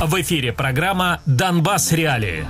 В эфире программа «Донбасс. Реалии».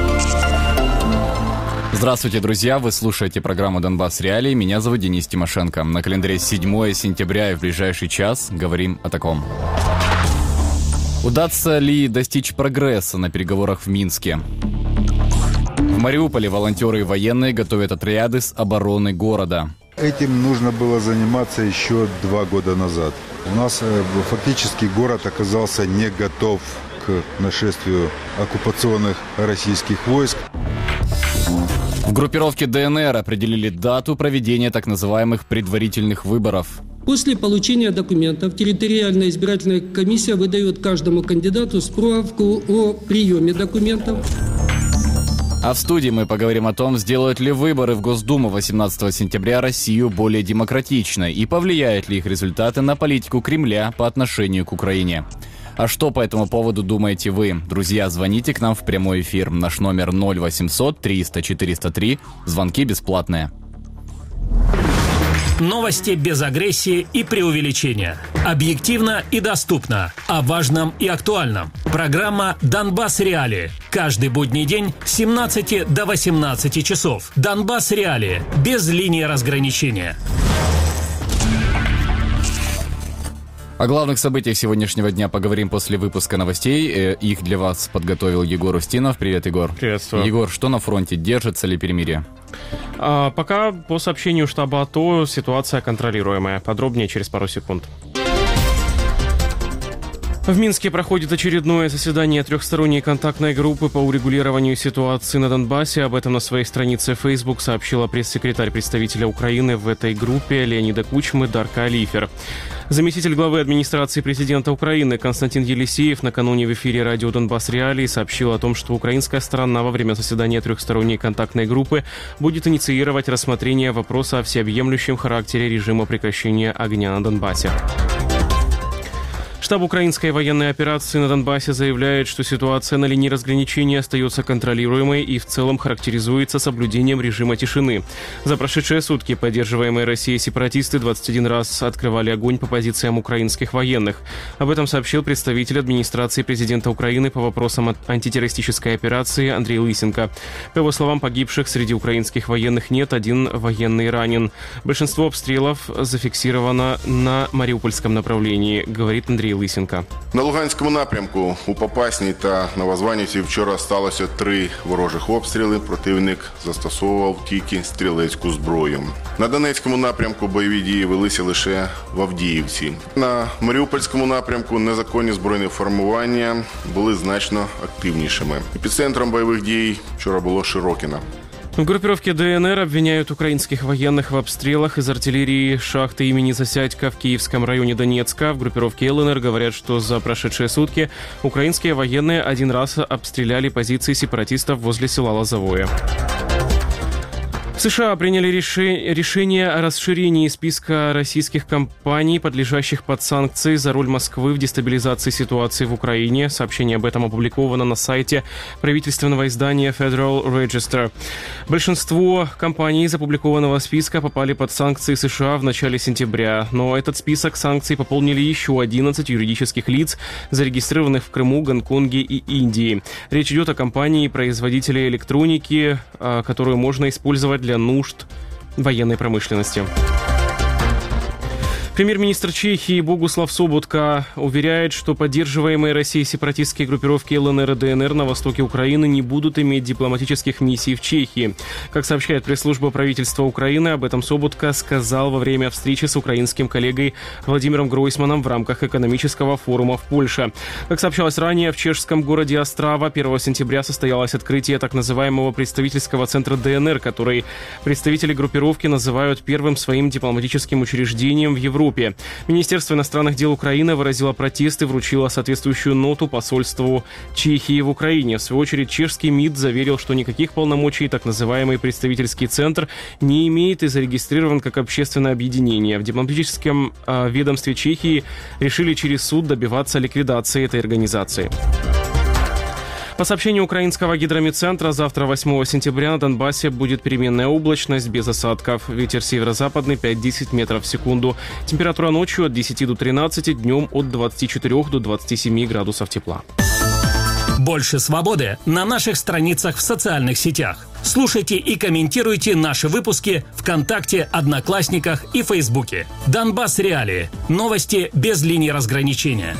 Здравствуйте, друзья! Вы слушаете программу «Донбасс. Реалии». Меня зовут Денис Тимошенко. На календаре 7 сентября и в ближайший час говорим о таком. Удастся ли достичь прогресса на переговорах в Минске? В Мариуполе волонтеры и военные готовят отряды с обороны города. Этим нужно было заниматься еще 2 года назад. У нас фактически город оказался не готов к нашествию оккупационных российских войск. В группировке ДНР определили дату проведения так называемых предварительных выборов. После получения документов территориальная избирательная комиссия выдает каждому кандидату справку о приеме документов. А в студии мы поговорим о том, сделают ли выборы в Госдуму 18 сентября Россию более демократичной и повлияют ли их результаты на политику Кремля по отношению к Украине. А что по этому поводу думаете вы? Друзья, звоните к нам в прямой эфир. Наш номер 0800 300 403. Звонки бесплатные. Новости без агрессии и преувеличения. Объективно и доступно. О важном и актуальном. Программа «Донбасс. Реалии». Каждый будний день с 17 до 18 часов. «Донбасс. Реалии». Без линии разграничения. О главных событиях сегодняшнего дня поговорим после выпуска новостей. Их для вас подготовил Егор Устинов. Привет, Егор. Приветствую. Егор, что на фронте? Держится ли перемирие? Пока по сообщению штаба АТО ситуация контролируемая. Подробнее через пару секунд. В Минске проходит очередное заседание трехсторонней контактной группы по урегулированию ситуации на Донбассе. Об этом на своей странице Facebook сообщила пресс-секретарь представителя Украины в этой группе Леонида Кучмы Дарка Алифер. Заместитель главы администрации президента Украины Константин Елисеев накануне в эфире радио «Донбасс. Реалии» сообщил о том, что украинская сторона во время заседания трехсторонней контактной группы будет инициировать рассмотрение вопроса о всеобъемлющем характере режима прекращения огня на Донбассе. Штаб украинской военной операции на Донбассе заявляет, что ситуация на линии разграничения остается контролируемой и в целом характеризуется соблюдением режима тишины. За прошедшие сутки поддерживаемые Россией сепаратисты 21 раз открывали огонь по позициям украинских военных. Об этом сообщил представитель администрации президента Украины по вопросам антитеррористической операции Андрей Лысенко. По его словам, погибших среди украинских военных нет, 1 военный ранен. Большинство обстрелов зафиксировано на Маріупольському направлении, говорит Андрей Лисенко. На Луганському напрямку у Попасній та Новозванівці вчора сталося 3 ворожих обстріли. Противник застосовував тільки стрілецьку зброю. На Донецькому напрямку бойові дії велися лише в Авдіївці. На Маріупольському напрямку незаконні збройні формування були значно активнішими. Епіцентром бойових дій вчора було Широкино. В группировке ДНР обвиняют украинских военных в обстрелах из артиллерии шахты имени Засядько в Киевском районе Донецка. В группировке ЛНР говорят, что за прошедшие сутки украинские военные 1 раз обстреляли позиции сепаратистов возле села Лозовое. США приняли решение о расширении списка российских компаний, подлежащих под санкции за роль Москвы в дестабилизации ситуации в Украине. Сообщение об этом опубликовано на сайте правительственного издания Federal Register. Большинство компаний из опубликованного списка попали под санкции США в начале сентября, но этот список санкций пополнили еще 11 юридических лиц, зарегистрированных в Крыму, Гонконге и Индии. Речь идет о компании-производителе электроники, которую можно использовать для нужд военной промышленности. Премьер-министр Чехии Богуслав Собутка уверяет, что поддерживаемые Россией сепаратистские группировки ЛНР и ДНР на востоке Украины не будут иметь дипломатических миссий в Чехии. Как сообщает пресс-служба правительства Украины, об этом Собутка сказал во время встречи с украинским коллегой Владимиром Гройсманом в рамках экономического форума в Польше. Как сообщалось ранее, в чешском городе Острава 1 сентября состоялось открытие так называемого представительского центра ДНР, который представители группировки называют первым своим дипломатическим учреждением в Европе. Министерство иностранных дел Украины выразило протест и вручило соответствующую ноту посольству Чехии в Украине. В свою очередь, чешский МИД заверил, что никаких полномочий так называемый представительский центр не имеет и зарегистрирован как общественное объединение. В дипломатическом ведомстве Чехии решили через суд добиваться ликвидации этой организации. По сообщению украинского гидрометцентра, завтра, 8 сентября, на Донбассе будет переменная облачность без осадков. Ветер северо-западный 5-10 метров в секунду. Температура ночью от 10 до 13, днем от 24 до 27 градусов тепла. Больше свободы на наших страницах в социальных сетях. Слушайте и комментируйте наши выпуски ВКонтакте, Одноклассниках и Фейсбуке. Донбасс Реалии. Новости без линии разграничения.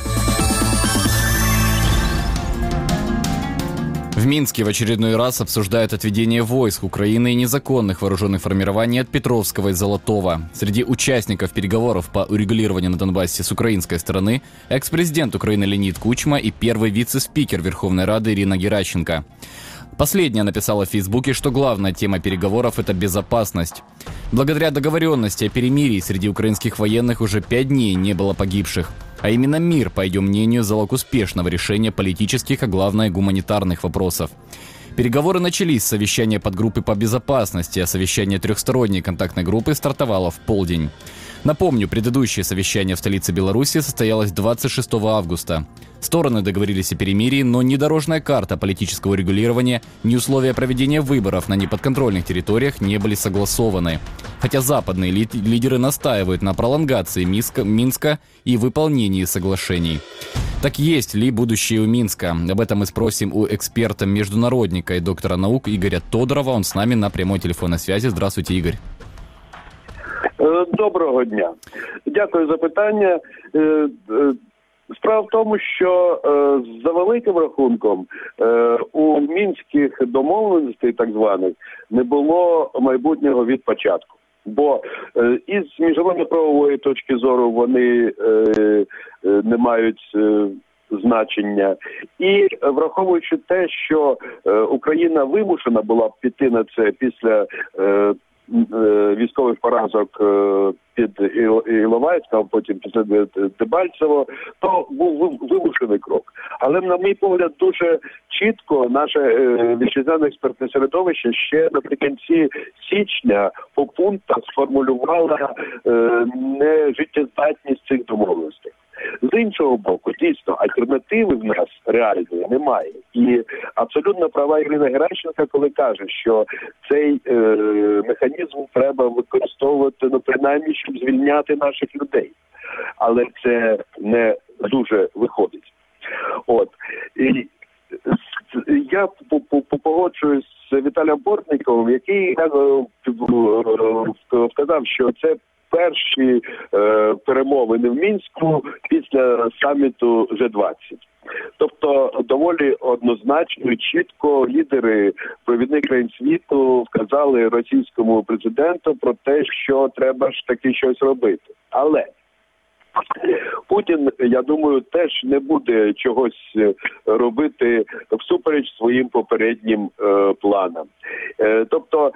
В Минске в очередной раз обсуждают отведение войск Украины и незаконных вооруженных формирований от Петровского и Золотого. Среди участников переговоров по урегулированию на Донбассе с украинской стороны экс-президент Украины Леонид Кучма и первый вице-спикер Верховной Рады Ирина Геращенко. Последняя написала в Фейсбуке, что главная тема переговоров – это безопасность. Благодаря договоренности о перемирии среди украинских военных уже 5 дней не было погибших. А именно мир, по ее мнению, залог успешного решения политических, а главное гуманитарных вопросов. Переговоры начались с совещания подгруппы по безопасности, а совещание трехсторонней контактной группы стартовало в полдень. Напомню, предыдущее совещание в столице Беларуси состоялось 26 августа. Стороны договорились о перемирии, но ни дорожная карта политического регулирования, ни условия проведения выборов на неподконтрольных территориях не были согласованы. Хотя западные лидеры настаивают на пролонгации Минска и выполнении соглашений. Так есть ли будущее у Минска? Об этом мы спросим у эксперта-международника и доктора наук Игоря Тодорова. Он с нами на прямой телефонной связи. Здравствуйте, Игорь. Доброго дня. Дякую за питання. Справа в тому, що за великим рахунком у мінських домовленостей так званих не було майбутнього від початку. Бо із міжнародно-правової точки зору вони не мають значення. І враховуючи те, що Україна вимушена була піти на це після військових поразок під Іловайськом, потім після Дебальцево, то був вимушений крок. Але, на мій погляд, дуже чітко наше вітчизняне експертне середовище ще наприкінці січня по пунктах сформулювало нежиттєздатність цих домовленостей. З іншого боку, дійсно, альтернативи в нас реальної немає. І абсолютно права Ірина Геращенко, коли каже, що цей механізм треба використовувати, принаймні, щоб звільняти наших людей. Але це не дуже виходить. От. І я погоджуюсь з Віталієм Бортниковим, який сказав, що це перші перемовини в Мінську після саміту G20. Тобто доволі однозначно і чітко лідери провідних країн світу вказали російському президенту про те, що треба ж таки щось робити. Але Путін, я думаю, теж не буде чогось робити всупереч своїм попереднім планам. Тобто,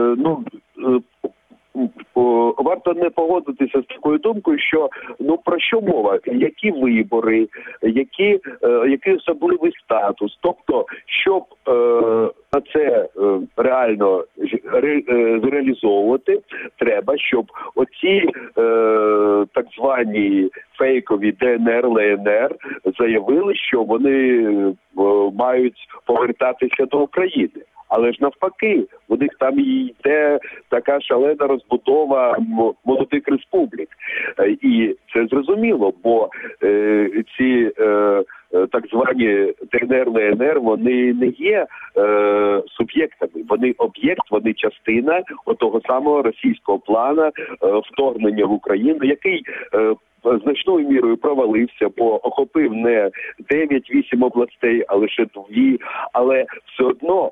варто не погодитися з такою думкою, що про що мова, які вибори, який особливий статус. Тобто, щоб це реально зреалізовувати, треба, щоб оці так звані фейкові ДНР, ЛНР заявили, що вони мають повертатися до України. Але ж навпаки, у них там йде така шалена розбудова молодих республік. І це зрозуміло, бо ці так звані ДНР, ЛНР, вони не є суб'єктами. Вони об'єкт, вони частина того самого російського плану вторгнення в Україну, який значною мірою провалився, бо охопив не 9-8 областей, а лише 2. Але все одно,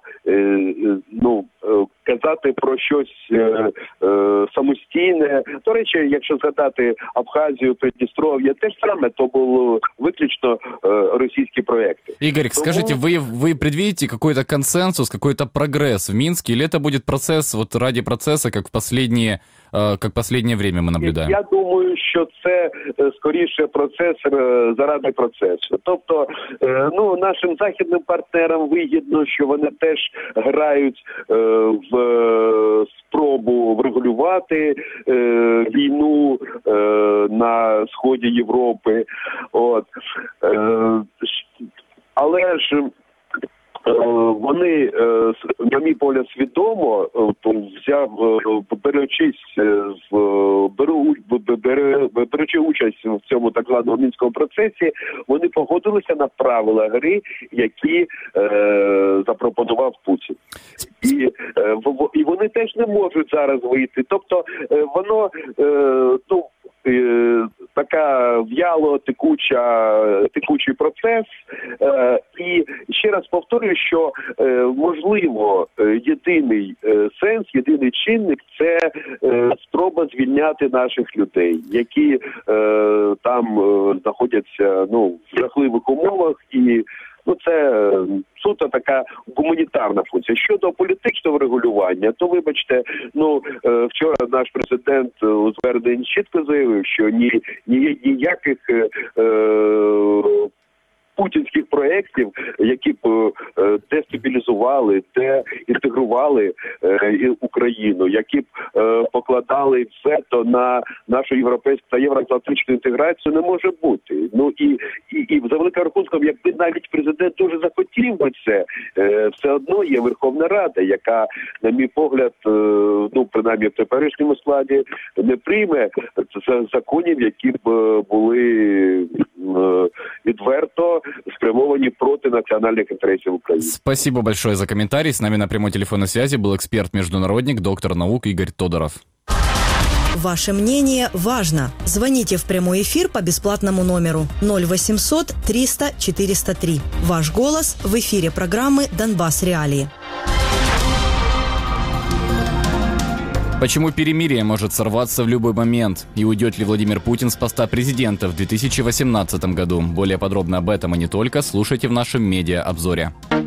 казати про щось самостійне. До речі, якщо згадати Абхазію, Придністров'я, те ж саме, то було виключно російські проекти. Игорь, скажите, вы предвидите какой-то консенсус, какой-то прогресс в Минске, или это будет процесс вот ради процесса, как последнее время мы наблюдаем? Я думаю, що це скоріше процес заради процесу. Тобто, нашим західним партнерам вигідно, що вони теж грають в спробу врегулювати війну на сході Європи. Але ж вони, на мій погляд, свідомо беручи участь в цьому так званому мінському процесі, вони погодилися на правила гри, які запропонував Путін. І вони теж не можуть зараз вийти. Тобто воно така в'яло текучий процес. І ще раз повторюю, що можливо єдиний сенс, єдиний чинник – це спроба звільняти наших людей, які там знаходяться в жахливих умовах, і це суто така гуманітарна функція. Щодо політичного регулювання, то, вибачте, вчора наш президент у зверненні чітко заявив, що ніяких путінських проєктів, які б дестабілізували, деінтегрували Україну, які б покладали вето на нашу європейську та євроатлантичну інтеграцію, не може бути. І за великим рахунком, якби навіть президент дуже захотів би це, все одно є Верховна Рада, яка, на мій погляд, принаймні в теперішньому складі, не прийме законів, які б були відверто спрямовані проти национальных интересов Украины. Спасибо большое за комментарий. С нами на прямой телефонной связи был эксперт-международник, доктор наук Игорь Тодоров. Ваше мнение важно. Звоните в прямой эфир по бесплатному номеру 0800 300 403. Ваш голос в эфире программы «Донбасс. Реалии». Почему перемирие может сорваться в любой момент? И уйдет ли Владимир Путин с поста президента в 2018 году? Более подробно об этом и не только слушайте в нашем медиа-обзоре.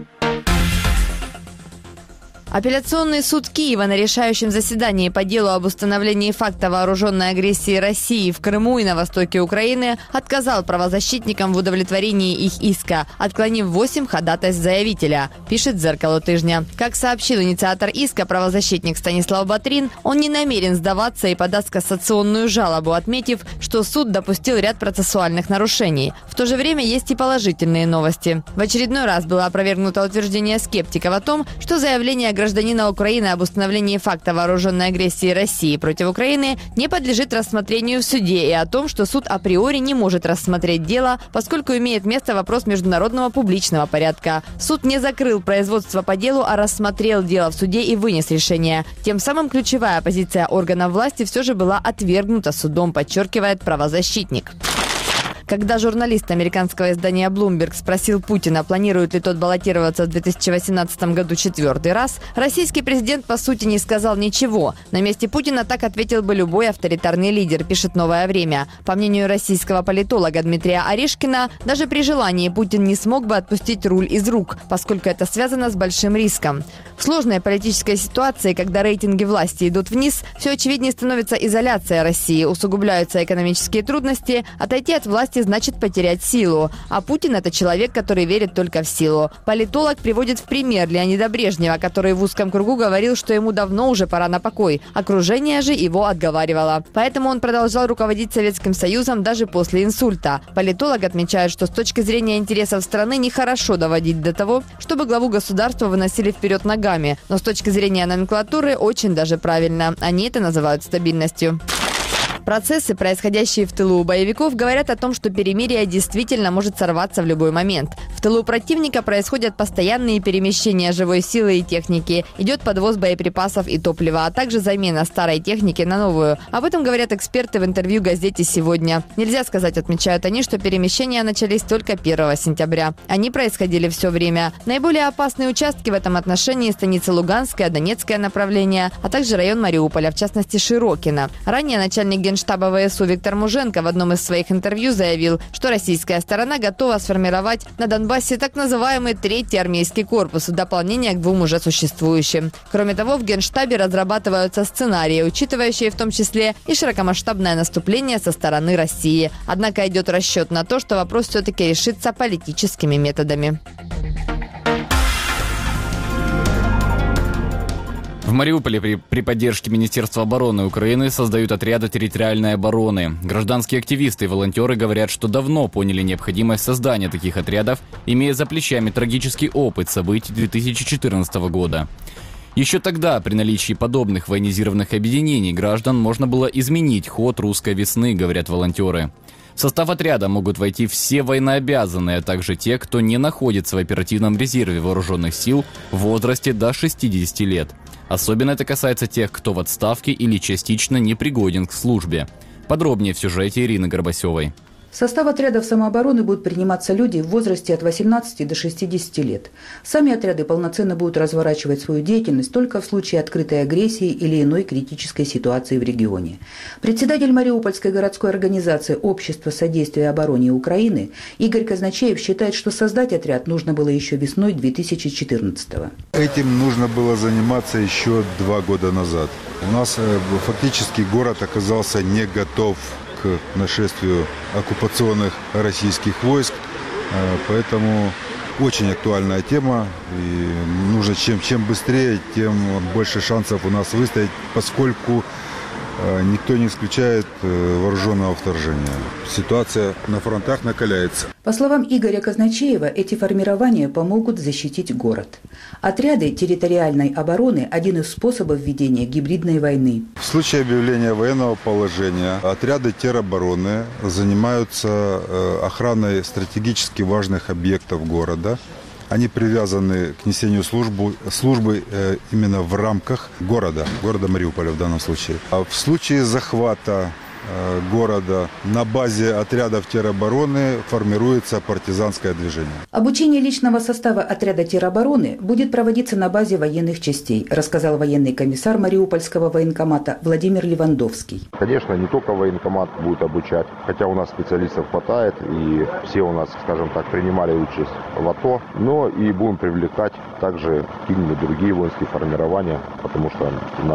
Апелляционный суд Киева на решающем заседании по делу об установлении факта вооруженной агрессии России в Крыму и на востоке Украины отказал правозащитникам в удовлетворении их иска, отклонив 8 ходатайств заявителя, пишет «Зеркало тижня». Как сообщил инициатор иска, правозащитник Станислав Батрин, он не намерен сдаваться и подаст кассационную жалобу, отметив, что суд допустил ряд процессуальных нарушений. В то же время есть и положительные новости. В очередной раз было опровергнуто утверждение скептиков о том, что заявление гражданина Украины об установлении факта вооруженной агрессии России против Украины не подлежит рассмотрению в суде, и о том, что суд априори не может рассмотреть дело, поскольку имеет место вопрос международного публичного порядка. Суд не закрыл производство по делу, а рассмотрел дело в суде и вынес решение. Тем самым ключевая позиция органов власти все же была отвергнута судом, подчеркивает правозащитник. Когда журналист американского издания Bloomberg спросил Путина, планирует ли тот баллотироваться в 2018 году 4-й раз, российский президент, по сути, не сказал ничего. На месте Путина так ответил бы любой авторитарный лидер, пишет «Новое время». По мнению российского политолога Дмитрия Орешкина, даже при желании Путин не смог бы отпустить руль из рук, поскольку это связано с большим риском. В сложной политической ситуации, когда рейтинги власти идут вниз, все очевиднее становится изоляция России, усугубляются экономические трудности, отойти от власти значит потерять силу. А Путин – это человек, который верит только в силу. Политолог приводит в пример Леонида Брежнева, который в узком кругу говорил, что ему давно уже пора на покой. Окружение же его отговаривало. Поэтому он продолжал руководить Советским Союзом даже после инсульта. Политолог отмечает, что с точки зрения интересов страны нехорошо доводить до того, чтобы главу государства выносили вперед ногами. Но с точки зрения номенклатуры очень даже правильно. Они это называют стабильностью. Процессы, происходящие в тылу у боевиков, говорят о том, что перемирие действительно может сорваться в любой момент. В тылу противника происходят постоянные перемещения живой силы и техники. Идет подвоз боеприпасов и топлива, а также замена старой техники на новую. Об этом говорят эксперты в интервью газете «Сегодня». Нельзя сказать, отмечают они, что перемещения начались только 1 сентября. Они происходили все время. Наиболее опасные участки в этом отношении – станица Луганская, Донецкое направление, а также район Мариуполя, в частности Широкино. Ранее начальник Генштаба ВСУ Виктор Муженко в одном из своих интервью заявил, что российская сторона готова сформировать на Донбассе так называемый 3-й армейский корпус в дополнение к 2 уже существующим. Кроме того, в Генштабе разрабатываются сценарии, учитывающие в том числе и широкомасштабное наступление со стороны России. Однако идет расчет на то, что вопрос все-таки решится политическими методами. В Мариуполе при поддержке Министерства обороны Украины создают отряды территориальной обороны. Гражданские активисты и волонтеры говорят, что давно поняли необходимость создания таких отрядов, имея за плечами трагический опыт событий 2014 года. Еще тогда, при наличии подобных военизированных объединений граждан, можно было изменить ход русской весны, говорят волонтеры. В состав отряда могут войти все военнообязанные, а также те, кто не находится в оперативном резерве вооруженных сил в возрасте до 60 лет. Особенно это касается тех, кто в отставке или частично непригоден к службе. Подробнее в сюжете Ирины Горбасевой. В состав отрядов самообороны будут приниматься люди в возрасте от 18 до 60 лет. Сами отряды полноценно будут разворачивать свою деятельность только в случае открытой агрессии или иной критической ситуации в регионе. Председатель Мариупольской городской организации Общества содействия обороне Украины Игорь Казначеев считает, что создать отряд нужно было еще весной 2014-го. Этим нужно было заниматься еще 2 года назад. У нас фактически город оказался не готов к нашествию оккупационных российских войск, поэтому очень актуальная тема, и нужно чем быстрее, тем больше шансов у нас выстоять, поскольку никто не исключает вооруженного вторжения. Ситуация на фронтах накаляется. По словам Игоря Казначеева, эти формирования помогут защитить город. Отряды территориальной обороны – один из способов ведения гибридной войны. В случае объявления военного положения отряды теробороны занимаются охраной стратегически важных объектов города. Они привязаны к несению службы именно в рамках города Мариуполя в данном случае. А в случае захвата города на базе отрядов теробороны формируется партизанское движение. Обучение личного состава отряда теробороны будет проводиться на базе военных частей, рассказал военный комиссар Мариупольского военкомата Владимир Левандовский. Конечно, не только военкомат будет обучать, хотя у нас специалистов хватает, и все у нас, скажем так, принимали участь в АТО, но и будем привлекать также какие-нибудь другие воинские формирования, потому что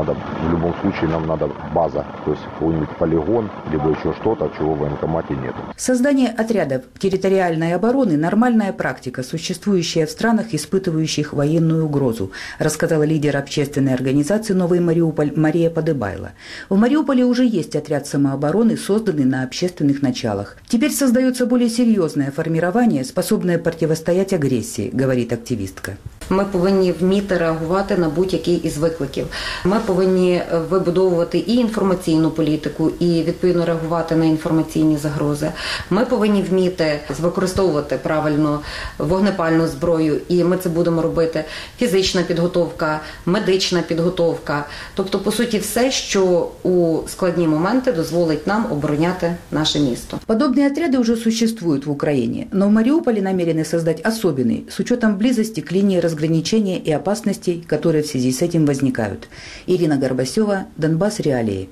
в любом случае нам надо база, то есть какой-нибудь полигон, либо еще что-то, чего в военкомате нет. Создание отрядов территориальной обороны – нормальная практика, существующая в странах, испытывающих военную угрозу, рассказала лидер общественной организации «Новый Мариуполь» Мария Подыбайло. В Мариуполе уже есть отряд самообороны, созданный на общественных началах. Теперь создается более серьезное формирование, способное противостоять агрессии, говорит активистка. Ми повинні вміти реагувати на будь-який із викликів. Ми повинні вибудовувати і інформаційну політику, і відповідно реагувати на інформаційні загрози. Ми повинні вміти використовувати правильно вогнепальну зброю, і ми це будемо робити. Фізична підготовка, медична підготовка. Тобто, по суті, все, що у складні моменти дозволить нам обороняти наше місто. Подобные отряды уже существуют в Украине, но в Мариуполе намерены создать особенный, с учетом близости к линии разграничения и опасностей, которые в связи с этим возникают. Ирина Горбасева, Донбасс Реалии.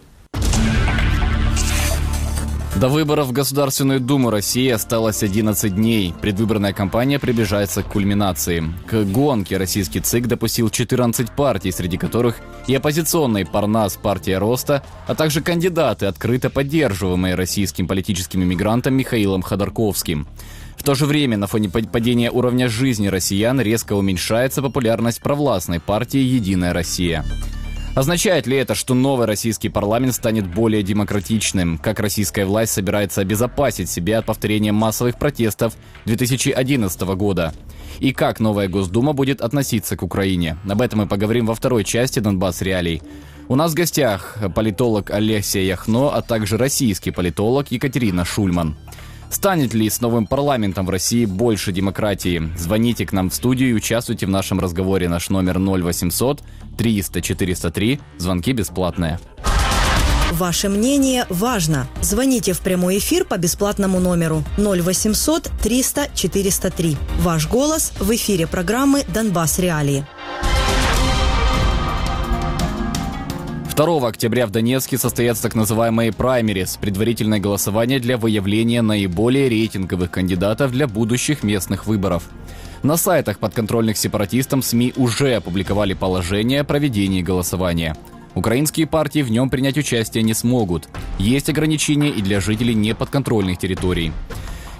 До выборов в Государственную Думу России осталось 11 дней. Предвыборная кампания приближается к кульминации. К гонке российский ЦИК допустил 14 партий, среди которых и оппозиционный Парнас, партия Роста, а также кандидаты, открыто поддерживаемые российским политическим иммигрантом Михаилом Ходорковским. В то же время на фоне падения уровня жизни россиян резко уменьшается популярность провластной партии «Единая Россия». Означает ли это, что новый российский парламент станет более демократичным? Как российская власть собирается обезопасить себя от повторения массовых протестов 2011 года? И как новая Госдума будет относиться к Украине? Об этом мы поговорим во второй части «Донбасс Реалий». У нас в гостях политолог Олеся Яхно, а также российский политолог Екатерина Шульман. Станет ли с новым парламентом в России больше демократии? Звоните к нам в студию и участвуйте в нашем разговоре. Наш номер 0800 300 403. Звонки бесплатные. Ваше мнение важно. Звоните в прямой эфир по бесплатному номеру 0800 300 403. Ваш голос в эфире программы «Донбасс Реалии». 2 октября в Донецке состоятся так называемые праймерис – предварительное голосование для выявления наиболее рейтинговых кандидатов для будущих местных выборов. На сайтах подконтрольных сепаратистам СМИ уже опубликовали положение о проведении голосования. Украинские партии в нем принять участие не смогут. Есть ограничения и для жителей неподконтрольных территорий.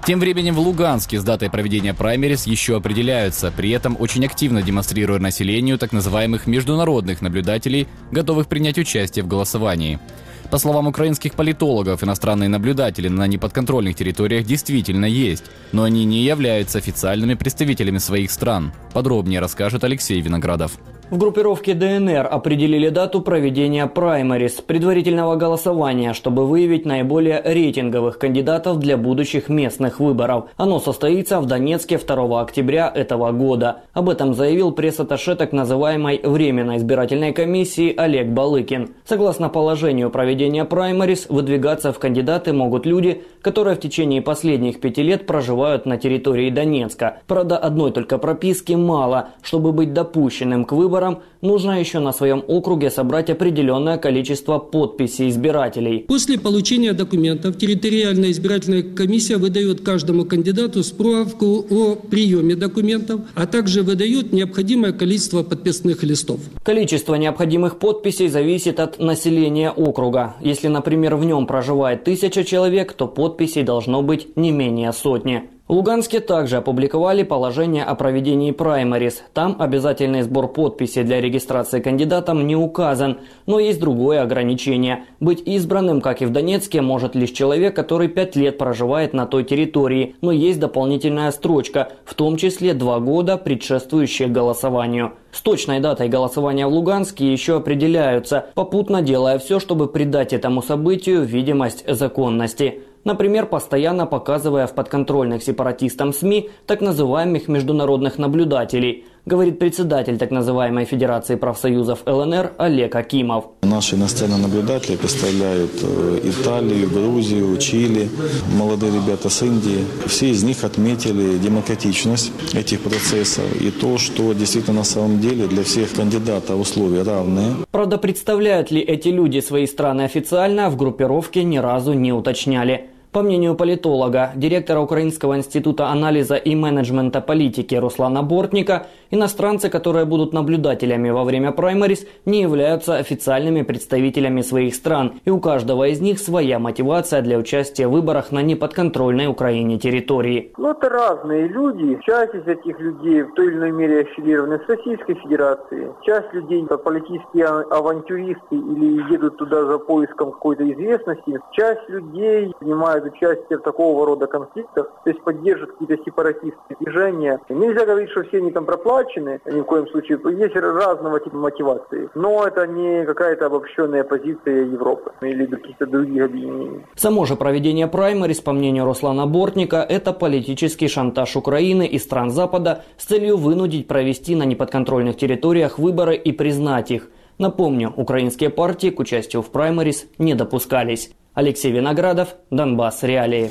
Тем временем в Луганске с датой проведения праймерис еще определяются, при этом очень активно демонстрируя населению так называемых международных наблюдателей, готовых принять участие в голосовании. По словам украинских политологов, иностранные наблюдатели на неподконтрольных территориях действительно есть, но они не являются официальными представителями своих стран. Подробнее расскажет Алексей Виноградов. В группировке ДНР определили дату проведения праймерис, предварительного голосования, чтобы выявить наиболее рейтинговых кандидатов для будущих местных выборов. Оно состоится в Донецке 2 октября этого года. Об этом заявил пресс-атташе так называемой Временной избирательной комиссии Олег Балыкин. Согласно положению проведения праймерис, выдвигаться в кандидаты могут люди, которые в течение последних 5 лет проживают на территории Донецка. Правда, одной только прописки мало. Чтобы быть допущенным к выборам, нужно еще на своем округе собрать определенное количество подписей избирателей. После получения документов территориальная избирательная комиссия выдает каждому кандидату справку о приеме документов, а также выдает необходимое количество подписных листов. Количество необходимых подписей зависит от населения округа. Если, например, в нем проживает 1000 человек, то подписей должно быть не менее 100. В Луганске также опубликовали положение о проведении праймерис. Там обязательный сбор подписей для регистрации кандидатом не указан, но есть другое ограничение. Быть избранным, как и в Донецке, может лишь человек, который 5 лет проживает на той территории, но есть дополнительная строчка, в том числе 2 года, предшествующие голосованию. С точной датой голосования в Луганске еще определяются, попутно делая все, чтобы придать этому событию видимость законности. Например, постоянно показывая в подконтрольных сепаратистам СМИ так называемых международных наблюдателей, говорит председатель так называемой Федерации профсоюзов ЛНР Олег Акимов. Наши иностранные наблюдатели представляют Италию, Грузию, Чили, молодые ребята с Индии. Все из них отметили демократичность этих процессов и то, что действительно на самом деле для всех кандидатов условия равные. Правда, представляют ли эти люди свои страны официально, в группировке ни разу не уточняли. По мнению политолога, директора Украинского института анализа и менеджмента политики Руслана Бортника, иностранцы, которые будут наблюдателями во время праймерис, не являются официальными представителями своих стран, и у каждого из них своя мотивация для участия в выборах на неподконтрольной Украине территории. Это разные люди. Часть из этих людей в той или иной мере аффилированы с Российской Федерацией. Часть людей – политические авантюристы или едут туда за поиском какой-то известности. Часть людей занимают участие в такого рода конфликтах, то есть поддерживают какие-то сепаратистские движения. И нельзя говорить, что все они там проплачены, ни в коем случае. Есть разного типа мотивации. Но это не какая-то обобщенная позиция Европы или каких-то других объединений. Само же проведение праймерис, по мнению Руслана Бортника, это политический шантаж Украины и стран Запада с целью вынудить провести на неподконтрольных территориях выборы и признать их. Напомню, украинские партии к участию в праймерис не допускались. Алексей Виноградов, Донбасс Реалии.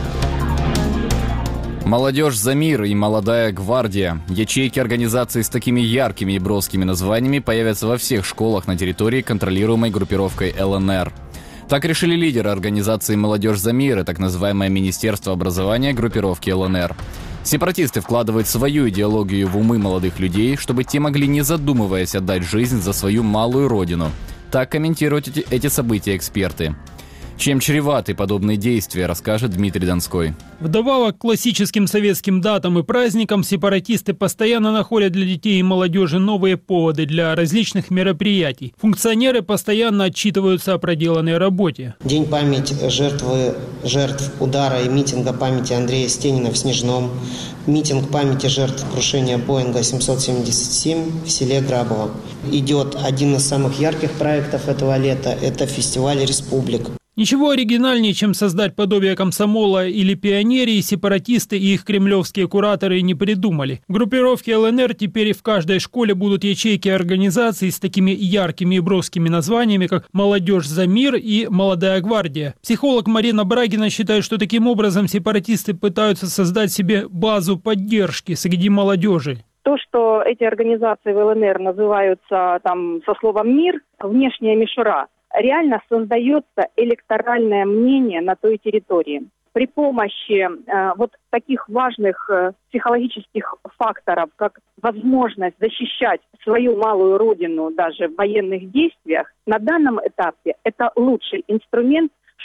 «Молодежь за мир» и «Молодая гвардия». Ячейки организации с такими яркими и броскими названиями появятся во всех школах на территории, контролируемой группировкой ЛНР. Так решили лидеры организации «Молодежь за мир» и так называемое Министерство образования группировки ЛНР. Сепаратисты вкладывают свою идеологию в умы молодых людей, чтобы те могли, не задумываясь, отдать жизнь за свою малую родину. Так комментируют эти события эксперты. Чем чреваты подобные действия, расскажет Дмитрий Донской. Вдобавок к классическим советским датам и праздникам сепаратисты постоянно находят для детей и молодежи новые поводы для различных мероприятий. Функционеры постоянно отчитываются о проделанной работе. День памяти жертв удара и митинга памяти Андрея Стенина в Снежном. Митинг памяти жертв крушения Боинга 777 в селе Грабово. Идет один из самых ярких проектов этого лета – это фестиваль «Республик». Ничего оригинальнее, чем создать подобие комсомола или пионерии, сепаратисты и их кремлевские кураторы не придумали. В группировке ЛНР теперь в каждой школе будут ячейки организаций с такими яркими и броскими названиями, как «Молодежь за мир» и «Молодая гвардия». Психолог Марина Брагина считает, что таким образом сепаратисты пытаются создать себе базу поддержки среди молодежи. То, что эти организации в ЛНР называются там со словом «мир», внешняя мишура, реально создается электоральное мнение на той территории. При помощи вот таких важных психологических факторов, как возможность защищать свою малую родину даже в военных действиях, на данном этапе это лучший инструмент,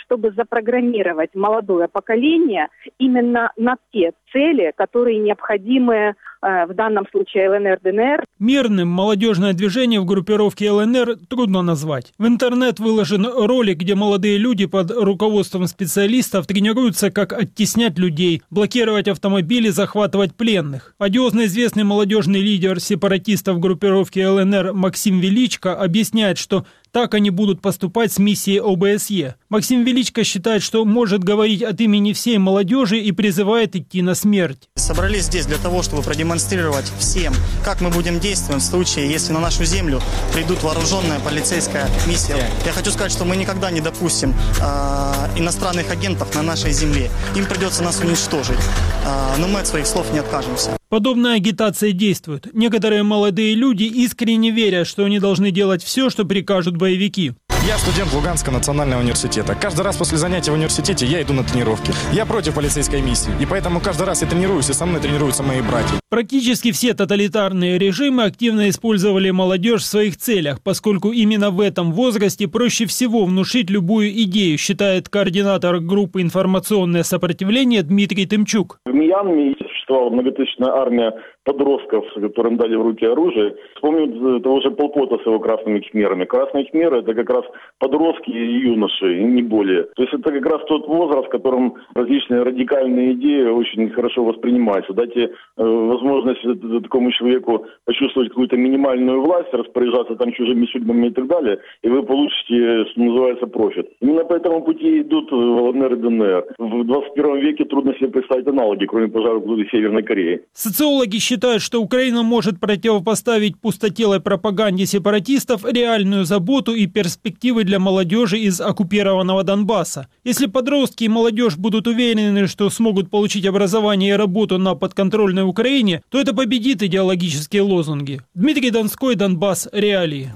чтобы запрограммировать молодое поколение именно на те цели, которые необходимы в данном случае ЛНР, ДНР. Мирным молодежное движение в группировке ЛНР трудно назвать. В интернет выложен ролик, где молодые люди под руководством специалистов тренируются, как оттеснять людей, блокировать автомобили, захватывать пленных. Одиозно известный молодежный лидер сепаратистов группировки ЛНР Максим Величко объясняет, что так они будут поступать с миссией ОБСЕ. Максим Величко считает, что может говорить от имени всей молодежи и призывает идти на смерть. Собрались здесь для того, чтобы продемонстрировать всем, как мы будем действовать в случае, если на нашу землю придут вооруженная полицейская миссия. Я хочу сказать, что мы никогда не допустим иностранных агентов на нашей земле. Им придется нас уничтожить, но мы от своих слов не откажемся. Подобная агитация действует. Некоторые молодые люди искренне верят, что они должны делать все, что прикажут боевики. Я студент Луганского национального университета. Каждый раз после занятий в университете я иду на тренировки. Я против полицейской миссии, и поэтому каждый раз я тренируюсь, и со мной тренируются мои братья. Практически все тоталитарные режимы активно использовали молодежь в своих целях, поскольку именно в этом возрасте проще всего внушить любую идею, считает координатор группы «Информационное сопротивление» Дмитрий Тымчук. В Мьянме существовала многотысячная армия подростков, которым дали в руки оружие. Вспомню того же Пол Пота с его красными кхмерами. Красные кхмеры – это как раз подростки и юноши, и не более. То есть это как раз тот возраст, в котором различные радикальные идеи очень хорошо воспринимаются. Дайте возможность такому человеку почувствовать какую-то минимальную власть, распоряжаться там чужими судьбами и так далее, и вы получите, что называется, профит. Именно по этому пути идут в ЛНР и ДНР. В 21 веке трудно себе представить аналоги, кроме пожаров в Северной Корее. Социологи считают, что Украина может противопоставить пустотелой пропаганде сепаратистов реальную заботу и перспективы для молодежи из оккупированного Донбасса. Если подростки и молодежь будут уверены, что смогут получить образование и работу на подконтрольной Украине, то это победит идеологические лозунги. Дмитрий Донской, Донбасс. Реалии.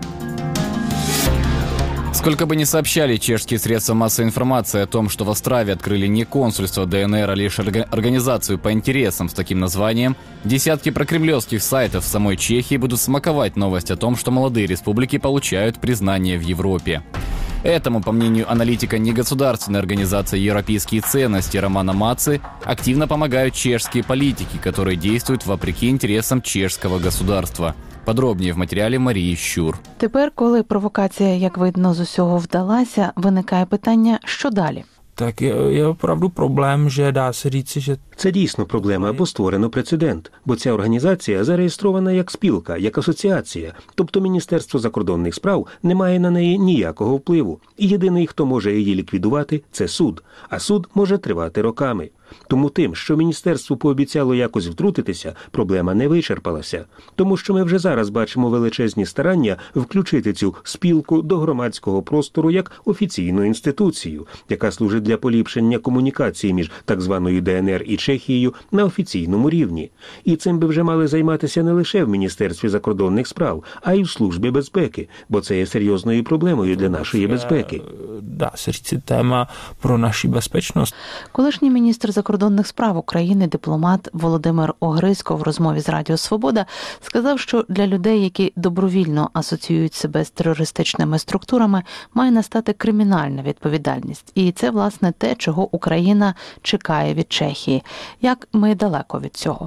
Сколько бы ни сообщали чешские средства массовой информации о том, что в Острове открыли не консульство ДНР, а лишь организацию по интересам с таким названием, десятки прокремлевских сайтов в самой Чехии будут смаковать новость о том, что молодые республики получают признание в Европе. Этому, по мнению аналитика негосударственной организации «Европейские ценности» Романа Маци, активно помогают чешские политики, которые действуют вопреки интересам чешского государства. Подробніше в матеріалі Марії Щур. Тепер, коли провокація, як видно, з усього вдалася, виникає питання, що далі? Так є оправду проблем, що дá se říci, що це дійсно проблема, бо створено прецедент, бо ця організація зареєстрована як спілка, як асоціація, тобто Міністерство закордонних справ не має на неї ніякого впливу. І єдиний, хто може її ліквідувати, це суд, а суд може тривати роками. Тому тим, що міністерство пообіцяло якось втрутитися, проблема не вичерпалася. Тому що ми вже зараз бачимо величезні старання включити цю спілку до громадського простору як офіційну інституцію, яка служить для поліпшення комунікації між так званою ДНР і Чехією на офіційному рівні. І цим би вже мали займатися не лише в Міністерстві закордонних справ, а й в Службі безпеки, бо це є серйозною проблемою для нашої безпеки. Dá se říci téma pro naši bezpečnost. Колишній міністр закордонних справ України, дипломат Володимир Огризько в розмові з Радіо Свобода сказав, що для людей, які добровільно асоціюють себе з терористичними структурами, має настати кримінальна відповідальність. І це, власне, те, чого Україна чекає від Чехії. Як ми далеко від цього?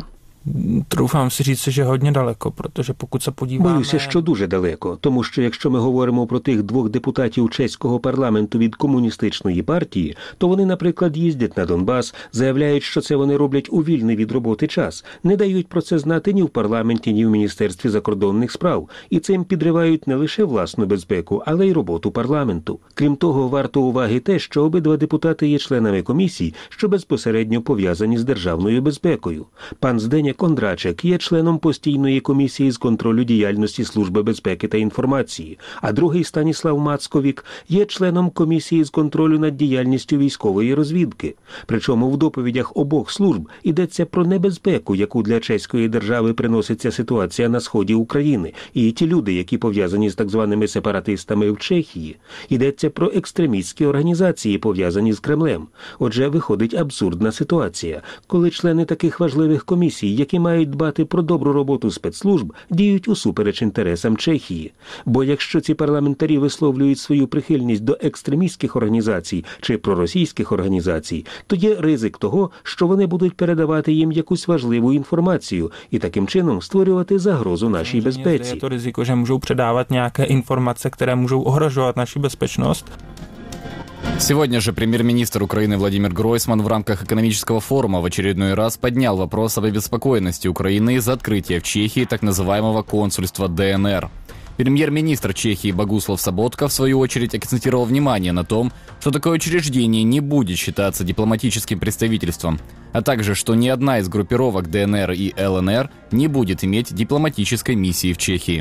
Трufám si říct, že hodně daleko, protože pokud se podíváme... Боюся, що дуже далеко, тому що якщо ми говоримо про тих двох депутатів чеського парламенту від комуністичної партії, то вони, наприклад, їздять на Донбас, заявляють, що це вони роблять у вільний від роботи час, не дають про це знати ні в парламенті, ні в Міністерстві закордонних справ, і цим підривають не лише власну безпеку, але й роботу парламенту. Крім того, варто уваги те, що обидва депутати є членами комісій, що безпосередньо пов'язані з державною безпекою. Пан Зденяк Кондрачек є членом постійної комісії з контролю діяльності Служби безпеки та інформації, а другий Станіслав Мацковік є членом комісії з контролю над діяльністю військової розвідки. Причому в доповідях обох служб йдеться про небезпеку, яку для чеської держави приноситься ситуація на сході України, і ті люди, які пов'язані з так званими сепаратистами в Чехії. Йдеться про екстремістські організації, пов'язані з Кремлем. Отже, виходить абсурдна ситуація, коли члени таких важливих комісій, які мають дбати про добру роботу спецслужб, діють усупереч інтересам Чехії. Бо якщо ці парламентарі висловлюють свою прихильність до екстремістських організацій чи проросійських організацій, то є ризик того, що вони будуть передавати їм якусь важливу інформацію і таким чином створювати загрозу нашій безпеці. Je to riziko, že můžou předávat nějaké informace, které můžou ohrožovat naši bezpečnost. Сегодня же премьер-министр Украины Владимир Гройсман в рамках экономического форума в очередной раз поднял вопрос об обеспокоенности Украины из-за открытия в Чехии так называемого консульства ДНР. Премьер-министр Чехии Богуслав Соботка, в свою очередь, акцентировал внимание на том, что такое учреждение не будет считаться дипломатическим представительством, а также, что ни одна из группировок ДНР и ЛНР не будет иметь дипломатической миссии в Чехии.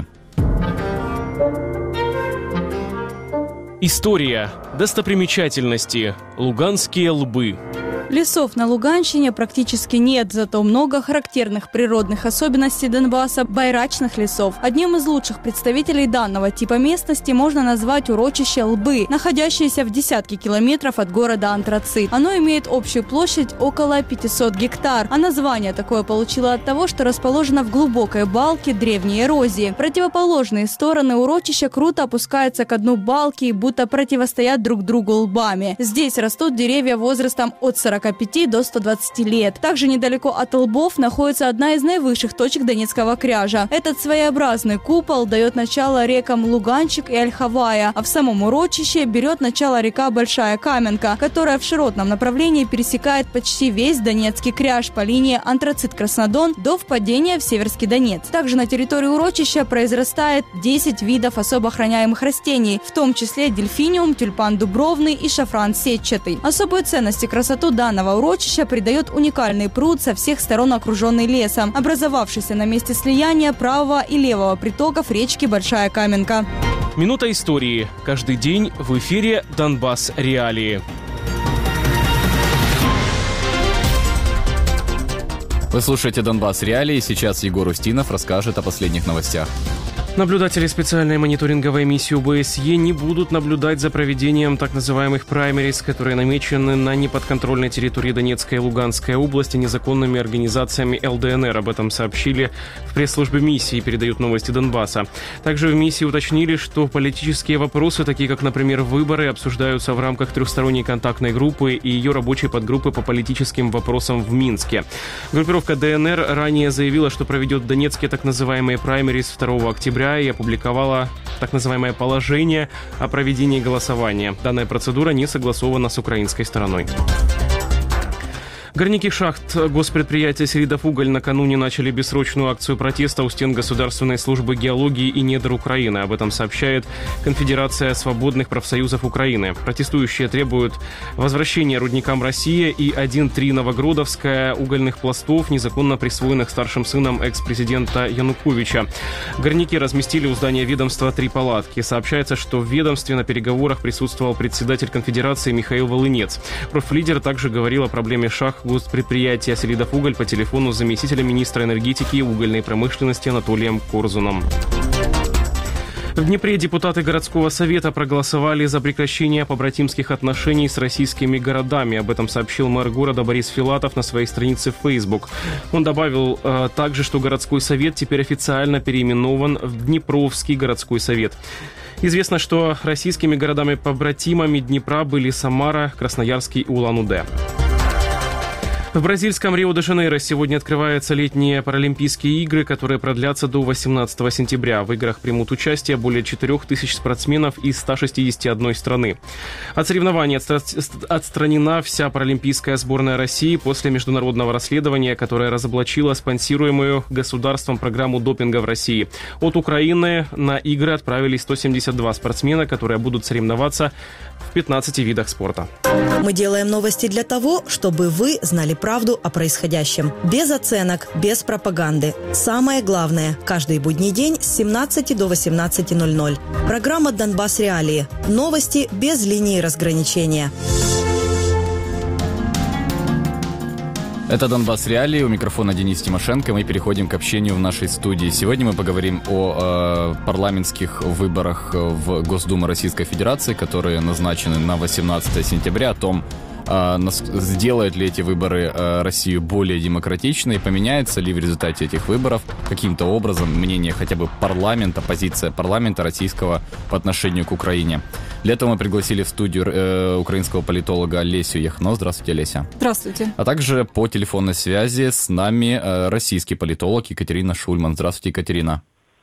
История. Достопримечательности. Луганские лбы. Лесов на Луганщине практически нет, зато много характерных природных особенностей Донбасса – байрачных лесов. Одним из лучших представителей данного типа местности можно назвать урочище Лбы, находящееся в десятке километров от города Антрацит. Оно имеет общую площадь около 500 гектар, а название такое получило от того, что расположено в глубокой балке древней эрозии. Противоположные стороны урочища круто опускаются к дну балки и будто противостоят друг другу лбами. Здесь растут деревья возрастом от 45 до 120 лет. Также недалеко от лбов находится одна из наивысших точек Донецкого кряжа. Этот своеобразный купол дает начало рекам Луганчик и Ольховая, а в самом урочище берет начало река Большая Каменка, которая в широтном направлении пересекает почти весь Донецкий кряж по линии Антрацит-Краснодон до впадения в Северский Донец. Также на территории урочища произрастает 10 видов особо охраняемых растений, в том числе дельфиниум, тюльпан дубровный и шафран сетчатый. Особую ценность и красоту данного урочища придает уникальный пруд со всех сторон окруженный лесом, образовавшийся на месте слияния правого и левого притоков речки Большая Каменка. Минута истории. Каждый день в эфире «Донбасс. Реалии». Вы слушаете «Донбасс. Реалии». Сейчас Егор Устинов расскажет о последних новостях. Наблюдатели специальной мониторинговой миссии ОБСЕ не будут наблюдать за проведением так называемых праймериз, которые намечены на неподконтрольной территории Донецкой и Луганской области незаконными организациями ЛДНР. Об этом сообщили в пресс-службе миссии, передают новости Донбасса. Также в миссии уточнили, что политические вопросы, такие как, например, выборы, обсуждаются в рамках трехсторонней контактной группы и ее рабочей подгруппы по политическим вопросам в Минске. Группировка ДНР ранее заявила, что проведет в Донецке так называемые праймериз 2 октября и опубликовала так называемое положение о проведении голосования. Данная процедура не согласована с украинской стороной. Горняки шахт госпредприятия «Селидовуголь» накануне начали бессрочную акцию протеста у стен Государственной службы геологии и недр Украины. Об этом сообщает Конфедерация свободных профсоюзов Украины. Протестующие требуют возвращения рудникам «Россия» и 1-3 Новогродовская угольных пластов, незаконно присвоенных старшим сыном экс-президента Януковича. Горняки разместили у здания ведомства 3 палатки. Сообщается, что в ведомстве на переговорах присутствовал председатель Конфедерации Михаил Волынец. Профлидер также говорил о проблеме шахт госпредприятия «Селидовуголь» по телефону с заместителем министра энергетики и угольной промышленности Анатолием Корзуном. В Днепре депутаты городского совета проголосовали за прекращение побратимских отношений с российскими городами. Об этом сообщил мэр города Борис Филатов на своей странице в Facebook. Он добавил также, что городской совет теперь официально переименован в Днепровский городской совет. Известно, что российскими городами-побратимами Днепра были Самара, Красноярский и Улан-Удэ. В бразильском Рио-де-Жанейро сегодня открываются летние Паралимпийские игры, которые продлятся до 18 сентября. В играх примут участие более 4000 спортсменов из 161 страны. От соревнований отстранена вся паралимпийская сборная России после международного расследования, которое разоблачило спонсируемую государством программу допинга в России. От Украины на игры отправились 172 спортсмена, которые будут соревноваться в 15 видах спорта. Мы делаем новости для того, чтобы вы знали правду о происходящем. Без оценок, без пропаганды. Самое главное, каждый будний день с 17 до 18:00. Программа «Донбасс. Реалии». Новости без линии разграничения. Это «Донбасс. Реалии». У микрофона Денис Тимошенко. Мы переходим к общению в нашей студии. Сегодня мы поговорим о парламентских выборах в Госдуму Российской Федерации, которые назначены на 18 сентября, о том, Сделают ли эти выборы Россию более демократичной? Поменяется ли в результате этих выборов каким-то образом мнение хотя бы парламента, позиция парламента российского по отношению к Украине? Для этого мы пригласили в студию украинского политолога Лесю Яхно. Здравствуйте, Леся. Здравствуйте. А также по телефонной связи с нами российский политолог Екатерина Шульман. Здравствуйте, Екатерина.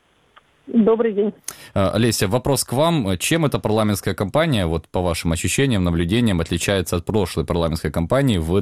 Добрый день. Леся, вопрос к вам. Чем эта парламентская кампания, вот по вашим ощущениям, наблюдениям, отличается от прошлой парламентской кампании в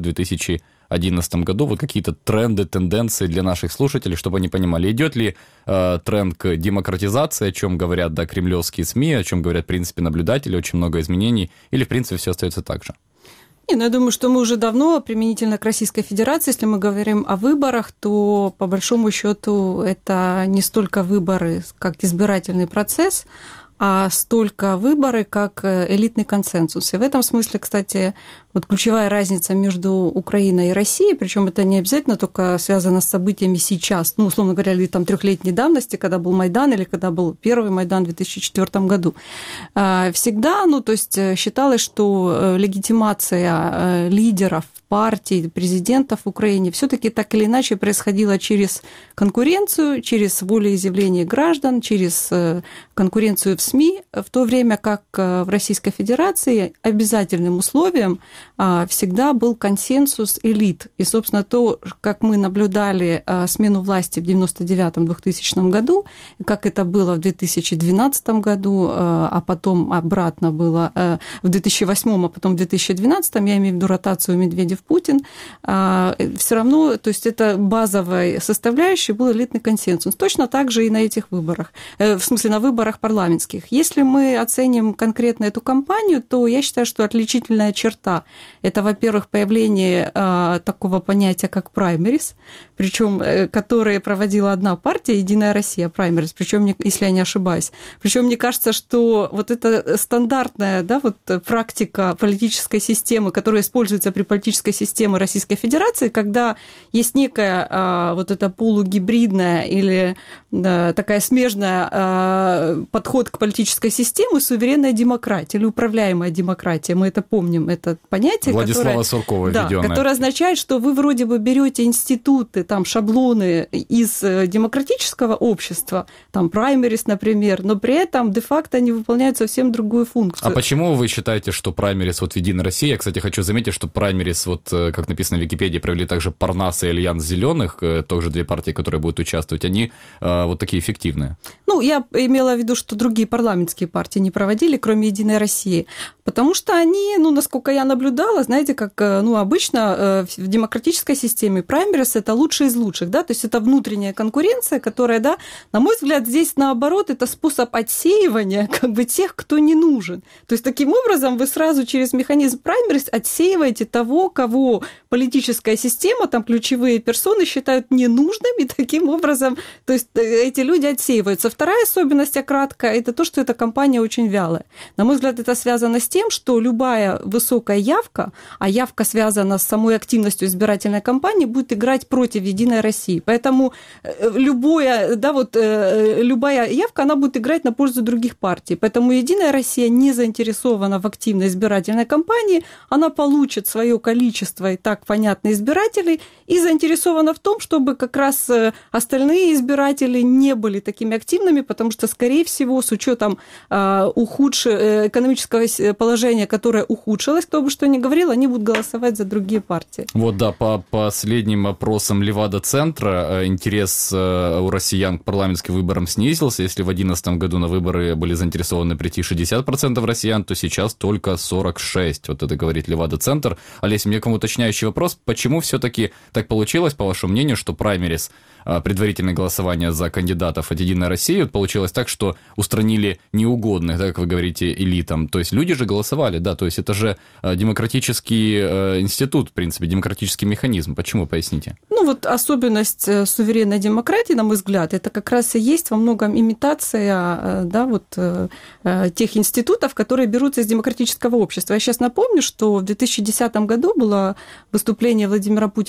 2011 году? Вот какие-то тренды, тенденции для наших слушателей, чтобы они понимали, идет ли тренд к демократизации, о чем говорят кремлевские СМИ, о чем говорят, в принципе, наблюдатели, очень много изменений, или, в принципе, все остается так же? Я думаю, что мы уже давно, применительно к Российской Федерации, если мы говорим о выборах, то, по большому счету, это не столько выборы, как избирательный процесс, а столько выборы, как элитный консенсус. И в этом смысле, кстати, вот ключевая разница между Украиной и Россией, причем это не обязательно только связано с событиями сейчас, условно говоря, или там 3-летней давности, когда был Майдан, или когда был первый Майдан в 2004 году. Всегда, считалось, что легитимация лидеров партий, президентов в Украине все-таки так или иначе происходила через конкуренцию, через волеизъявление граждан, через конкуренцию в СМИ, в то время как в Российской Федерации обязательным условием всегда был консенсус элит. И, собственно, то, как мы наблюдали смену власти в 1999-2000 году, как это было в 2012 году, а потом обратно было в 2008, а потом в 2012, я имею в виду ротацию Медведев-Путин, все равно, то есть это базовой составляющей был элитный консенсус. Точно так же и на этих выборах, в смысле на выборах парламентских. Если мы оценим конкретно эту кампанию, то я считаю, что отличительная черта – это, во-первых, появление такого понятия, как праймерис, причем которые проводила одна партия, Единая Россия, праймерис, причем, если я не ошибаюсь. Причем мне кажется, что вот эта стандартная практика политической системы, которая используется при политической системе Российской Федерации, когда есть некая вот эта полугибридная или такая смежная подход к политической системе, суверенная демократия или управляемая демократия. Мы это помним, это понятие, Владислава Суркова введённое. Которое означает, что вы вроде бы берете институты, там, шаблоны из демократического общества, там, праймерис, например, но при этом де-факто они выполняют совсем другую функцию. А почему вы считаете, что праймерис в Единой России? Я, кстати, хочу заметить, что праймерис, как написано в Википедии, провели также Парнас и Альянс Зеленых, тоже две партии, которые будут участвовать, они такие эффективные. Я имела в виду, что другие парламентские партии не проводили, кроме Единой России, потому что они, насколько я наблюдала, знаете, как обычно в демократической системе праймерис – это лучшие из лучших, да, то есть это внутренняя конкуренция, которая, на мой взгляд, здесь наоборот, это способ отсеивания тех, кто не нужен. То есть таким образом вы сразу через механизм праймерис отсеиваете того, кого политическая система, там ключевые персоны считают ненужным, и таким образом, то есть эти люди отсеиваются. Вторая особенность, краткая, это то, что эта кампания очень вялая. На мой взгляд, это связано с тем, что любая высокая явка, а явка связана с самой активностью избирательной кампании, будет играть против Единой России. Поэтому любая явка, она будет играть на пользу других партий. Поэтому Единая Россия не заинтересована в активной избирательной кампании, она получит свое количество и так понятно избирателей и заинтересована в том, чтобы как раз остальные избиратели не были такими активными, потому что, скорее всего, с учетом экономического положения, которое ухудшилось, кто бы что ни говорил, они будут голосовать за другие партии. По последним опросам Левада-центра интерес у россиян к парламентским выборам снизился. Если в 2011 году на выборы были заинтересованы прийти 60% россиян, то сейчас только 46%. Вот это говорит Левада-центр. Олеся, у меня к вам уточняющий вопрос. Почему все-таки так получилось, по вашему мнению, что праймерис, предварительное голосование за кандидатов от Единой России, получилось так, что устранили неугодных, как вы говорите, элитам. То есть люди же голосовали, то есть это же демократический институт, в принципе, демократический механизм. Почему, поясните? Особенность суверенной демократии, на мой взгляд, это как раз и есть во многом имитация тех институтов, которые берутся из демократического общества. Я сейчас напомню, что в 2010 году было выступление Владимира Путина в качестве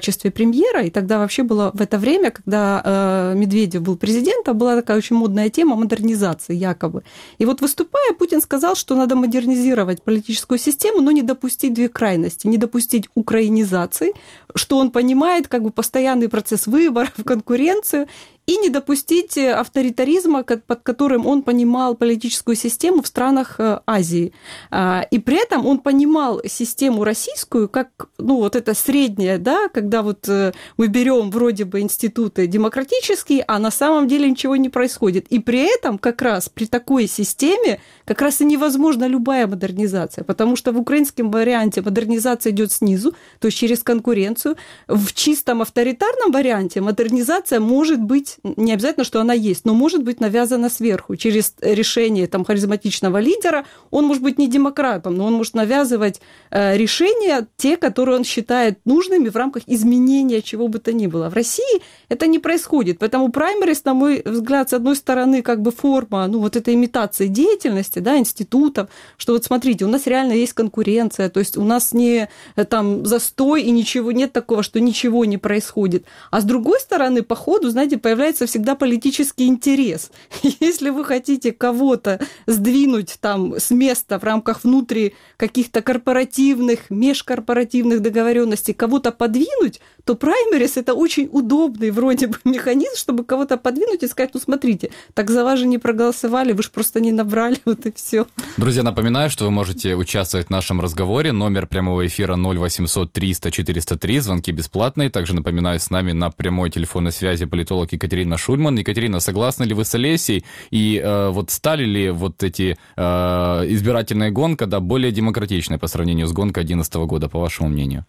качестве премьера, и тогда вообще было в это время, когда Медведев был президентом, была такая очень модная тема модернизации якобы. И вот выступая, Путин сказал, что надо модернизировать политическую систему, но не допустить две крайности, не допустить украинизации, что он понимает как бы постоянный процесс выборов, конкуренцию, и не допустить авторитаризма, под которым он понимал политическую систему в странах Азии. И при этом он понимал систему российскую как, ну, вот это среднее, да, когда вот мы берем вроде бы институты демократические, а на самом деле ничего не происходит. И при этом как раз при такой системе как раз и невозможна любая модернизация, потому что в украинском варианте модернизация идет снизу, то есть через конкуренцию. В чистом авторитарном варианте модернизация может быть, не обязательно, что она есть, но может быть навязана сверху через решение там, харизматичного лидера. Он может быть не демократом, но он может навязывать решения, те, которые он считает нужными в рамках изменения чего бы то ни было. В России это не происходит, поэтому праймерис, на мой взгляд, с одной стороны, как бы форма, ну, вот этой имитации деятельности, да, институтов, что вот смотрите, у нас реально есть конкуренция, то есть у нас не там застой и ничего, нет такого, что ничего не происходит. А с другой стороны, по ходу, знаете, появляется всегда политический интерес. Если вы хотите кого-то сдвинуть там с места в рамках внутри каких-то корпоративных, межкорпоративных договоренностей, кого-то подвинуть, то праймерис – это очень удобный вроде бы механизм, чтобы кого-то подвинуть и сказать, ну смотрите, так за вас же не проголосовали, вы же просто не набрали, вот и все. Друзья, напоминаю, что вы можете участвовать в нашем разговоре. Номер прямого эфира 0800 300 403, звонки бесплатные. Также напоминаю, с нами на прямой телефонной связи политолог Екатерина Шульман. Екатерина, согласны ли вы с Олесей? И вот стали ли вот эти избирательные гонки, да, более демократичной по сравнению с гонкой 2011 года, по вашему мнению?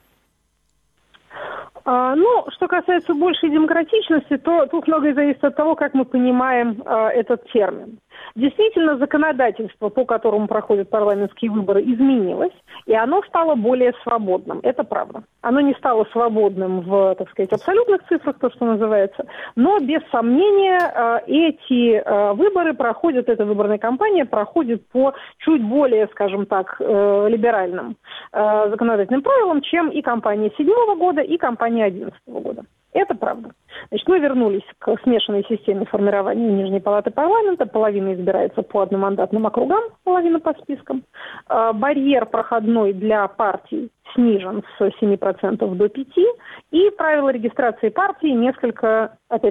Ну, что касается большей демократичности, то тут многое зависит от того, как мы понимаем этот термин. Действительно, законодательство, по которому проходят парламентские выборы, изменилось, и оно стало более свободным. Это правда. Оно не стало свободным в, так сказать, абсолютных цифрах, то, что называется, но, без сомнения, эти выборы проходят, эта выборная кампания проходит по чуть более, скажем так, либеральным законодательным правилам, чем и кампания 2007 года, и кампания 2011 года. Это правда. Значит, мы вернулись к смешанной системе формирования Нижней палаты парламента. Половина избирается по одномандатным округам, половина по спискам. Барьер проходной для партий снижен с 7% до 5%. И правила регистрации партии несколько,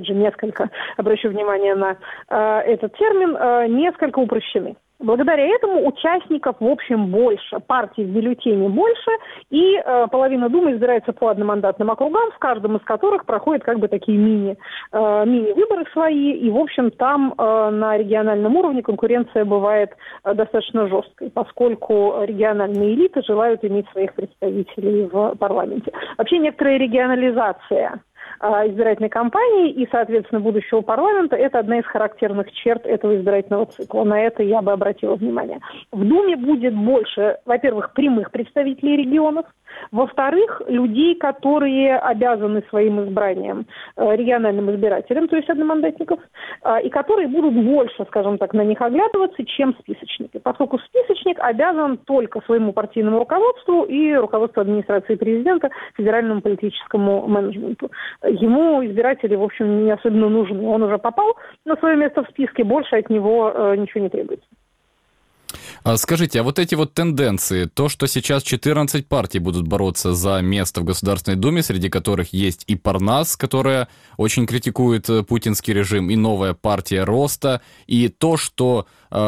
обращу внимание на этот термин, несколько упрощены. Благодаря этому участников, в общем, больше, партий в бюллетене больше, и половина Думы избирается по одномандатным округам, в каждом из которых проходят как бы такие мини-выборы свои, и, в общем, там на региональном уровне конкуренция бывает достаточно жесткой, поскольку региональные элиты желают иметь своих представителей в парламенте. Вообще некоторая регионализация избирательной кампании и, соответственно, будущего парламента – это одна из характерных черт этого избирательного цикла. На это я бы обратила внимание. В Думе будет больше, во-первых, прямых представителей регионов, во-вторых, людей, которые обязаны своим избранием региональным избирателям, то есть одномандатников, и которые будут больше, скажем так, на них оглядываться, чем списочники. Поскольку списочник обязан только своему партийному руководству и руководству администрации президента, федеральному политическому менеджменту. Ему избиратели, в общем, не особенно нужны. Он уже попал на свое место в списке, больше от него ничего не требуется. Скажите, а вот эти вот тенденции, то, что сейчас 14 партий будут бороться за место в Государственной Думе, среди которых есть и Парнас, которая очень критикует путинский режим, и новая партия Роста, и то, что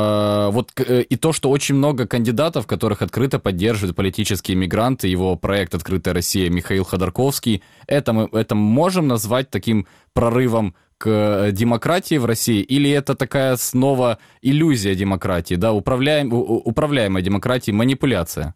очень много кандидатов, которых открыто поддерживают политические мигранты, его проект «Открытая Россия» Михаил Ходорковский, это можем назвать таким прорывом к демократии в России, или это такая снова иллюзия демократии, да, управляемая демократией, манипуляция?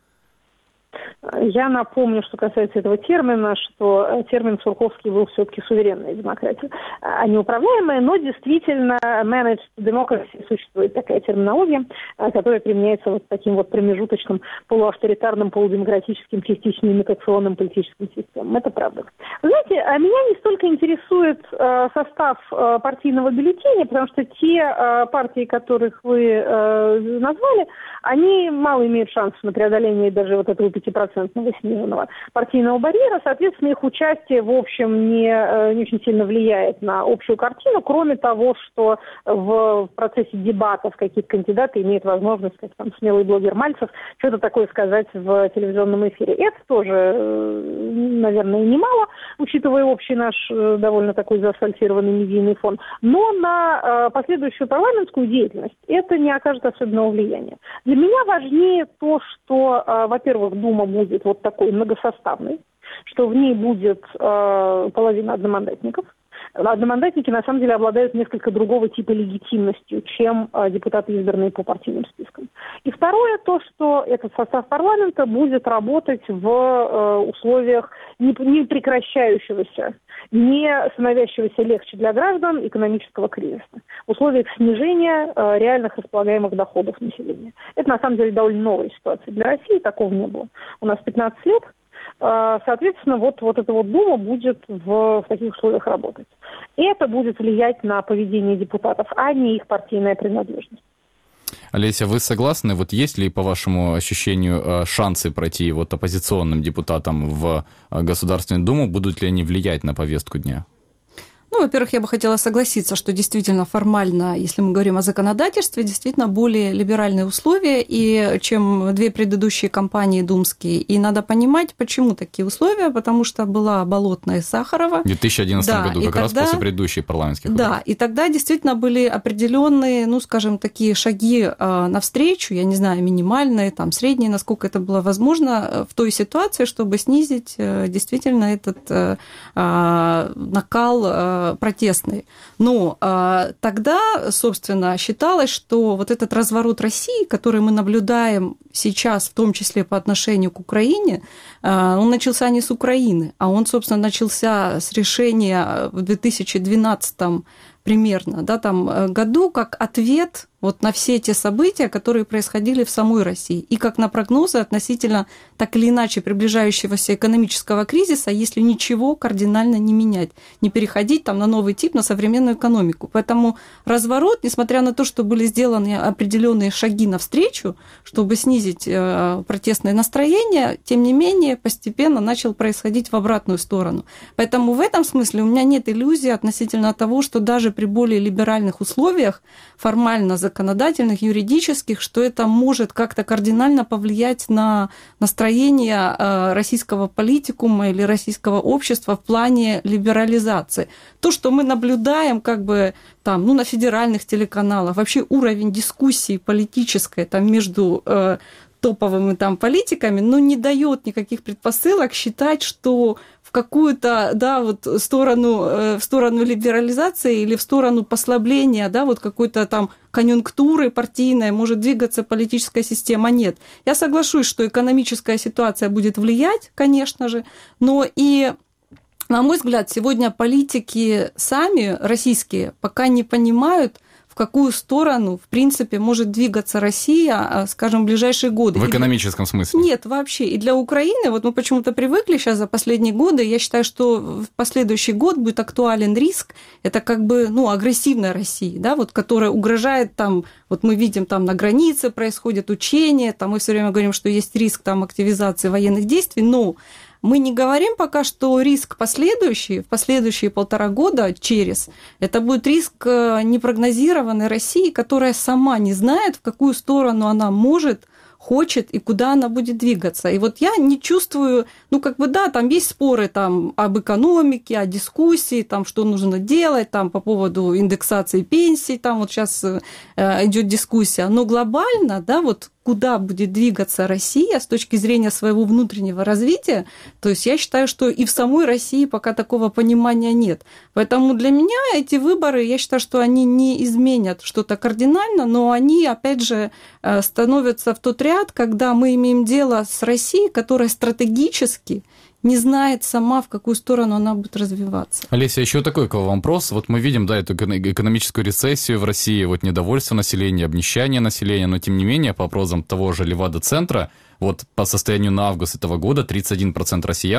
Я напомню, что касается этого термина, что термин Сурковский был все-таки суверенная демократия, а не управляемая, но действительно managed democracy, существует такая терминология, которая применяется вот таким вот промежуточным полуавторитарным, полудемократическим, частично имитационным политическим системам. Это правда. Знаете, меня не столько интересует состав партийного бюллетеня, потому что те партии, которых вы назвали, они мало имеют шансов на преодоление даже вот этого 5% 10% сниженного партийного барьера, соответственно, их участие, в общем, не очень сильно влияет на общую картину, кроме того, что в процессе дебатов какие-то кандидаты имеют возможность, как там смелый блогер Мальцев, что-то такое сказать в телевизионном эфире. Это тоже, наверное, немало, учитывая общий наш довольно такой заасфальтированный медийный фон. Но на последующую парламентскую деятельность это не окажет особенного влияния. Для меня важнее то, что, во-первых, Дума будет вот такой многосоставной, что в ней будет половина одномандатников. Одномандатники, на самом деле, обладают несколько другого типа легитимностью, чем депутаты, избранные по партийным спискам. И второе, то, что этот состав парламента будет работать в условиях не прекращающегося, не становящегося легче для граждан экономического кризиса, в условиях снижения реальных располагаемых доходов населения. Это, на самом деле, довольно новая ситуация для России, такого не было. У нас 15 лет. Соответственно, вот эта вот Дума будет в таких условиях работать. И это будет влиять на поведение депутатов, а не их партийная принадлежность. Олеся, вы согласны? Вот есть ли, по вашему ощущению, шансы пройти вот оппозиционным депутатам в Государственную Думу? Будут ли они влиять на повестку дня? Ну, во-первых, я бы хотела согласиться, что действительно формально, если мы говорим о законодательстве, действительно более либеральные условия, и чем две предыдущие кампании думские. И надо понимать, почему такие условия, потому что была Болотная и Сахарова. В 2011 году, как раз после предыдущих парламентских выборов. Да, и тогда действительно были определенные, ну, скажем, такие шаги навстречу, я не знаю, минимальные, там, средние, насколько это было возможно, в той ситуации, чтобы снизить действительно этот накал протестный. Но тогда, собственно, считалось, что вот этот разворот России, который мы наблюдаем сейчас, в том числе по отношению к Украине, он начался не с Украины, а он, собственно, начался с решения в 2012 примерно, да, там, году, как ответ вот на все те события, которые происходили в самой России, и как на прогнозы относительно так или иначе приближающегося экономического кризиса, если ничего кардинально не менять, не переходить там на новый тип, на современную экономику. Поэтому разворот, несмотря на то, что были сделаны определенные шаги навстречу, чтобы снизить протестное настроение, тем не менее постепенно начал происходить в обратную сторону. Поэтому в этом смысле у меня нет иллюзий относительно того, что даже при более либеральных условиях, формально законодательных, юридических, что это может как-то кардинально повлиять на настроение российского политикума или российского общества в плане либерализации. То, что мы наблюдаем как бы там, ну, на федеральных телеканалах, вообще уровень дискуссии политической там, между топовыми там политиками, но не дает никаких предпосылок считать, что в какую-то, да, вот в сторону либерализации или в сторону послабления, да, вот какой-то там конъюнктуры партийной может двигаться политическая система. Нет. Я соглашусь, что экономическая ситуация будет влиять, конечно же, но и, на мой взгляд, сегодня политики сами, российские, пока не понимают, в какую сторону, в принципе, может двигаться Россия, скажем, в ближайшие годы. В экономическом смысле? Нет, вообще. И для Украины, вот мы почему-то привыкли сейчас за последние годы, я считаю, что в последующий год будет актуален риск, это как бы, ну, агрессивная Россия, да, вот, которая угрожает там, вот мы видим, там на границе происходят учения, там мы все время говорим, что есть риск там активизации военных действий, но мы не говорим пока, что риск последующий, в последующие 1,5 года это будет риск непрогнозированной России, которая сама не знает, в какую сторону она может, хочет и куда она будет двигаться. И вот я не чувствую, ну, как бы, да, там есть споры там, об экономике, о дискуссии, там, что нужно делать там, по поводу индексации пенсий, там вот сейчас идет дискуссия, но глобально, да, вот куда будет двигаться Россия с точки зрения своего внутреннего развития, то есть я считаю, что и в самой России пока такого понимания нет. Поэтому для меня эти выборы, я считаю, что они не изменят что-то кардинально, но они, опять же, становятся в тот ряд, когда мы имеем дело с Россией, которая стратегически не знает сама, в какую сторону она будет развиваться. Олеся, еще такой к вам вопрос. Вот мы видим, да, эту экономическую рецессию в России, вот недовольство населения, обнищание населения, но тем не менее, по опросам того же Левада-центра, вот по состоянию на август этого года 31% россиян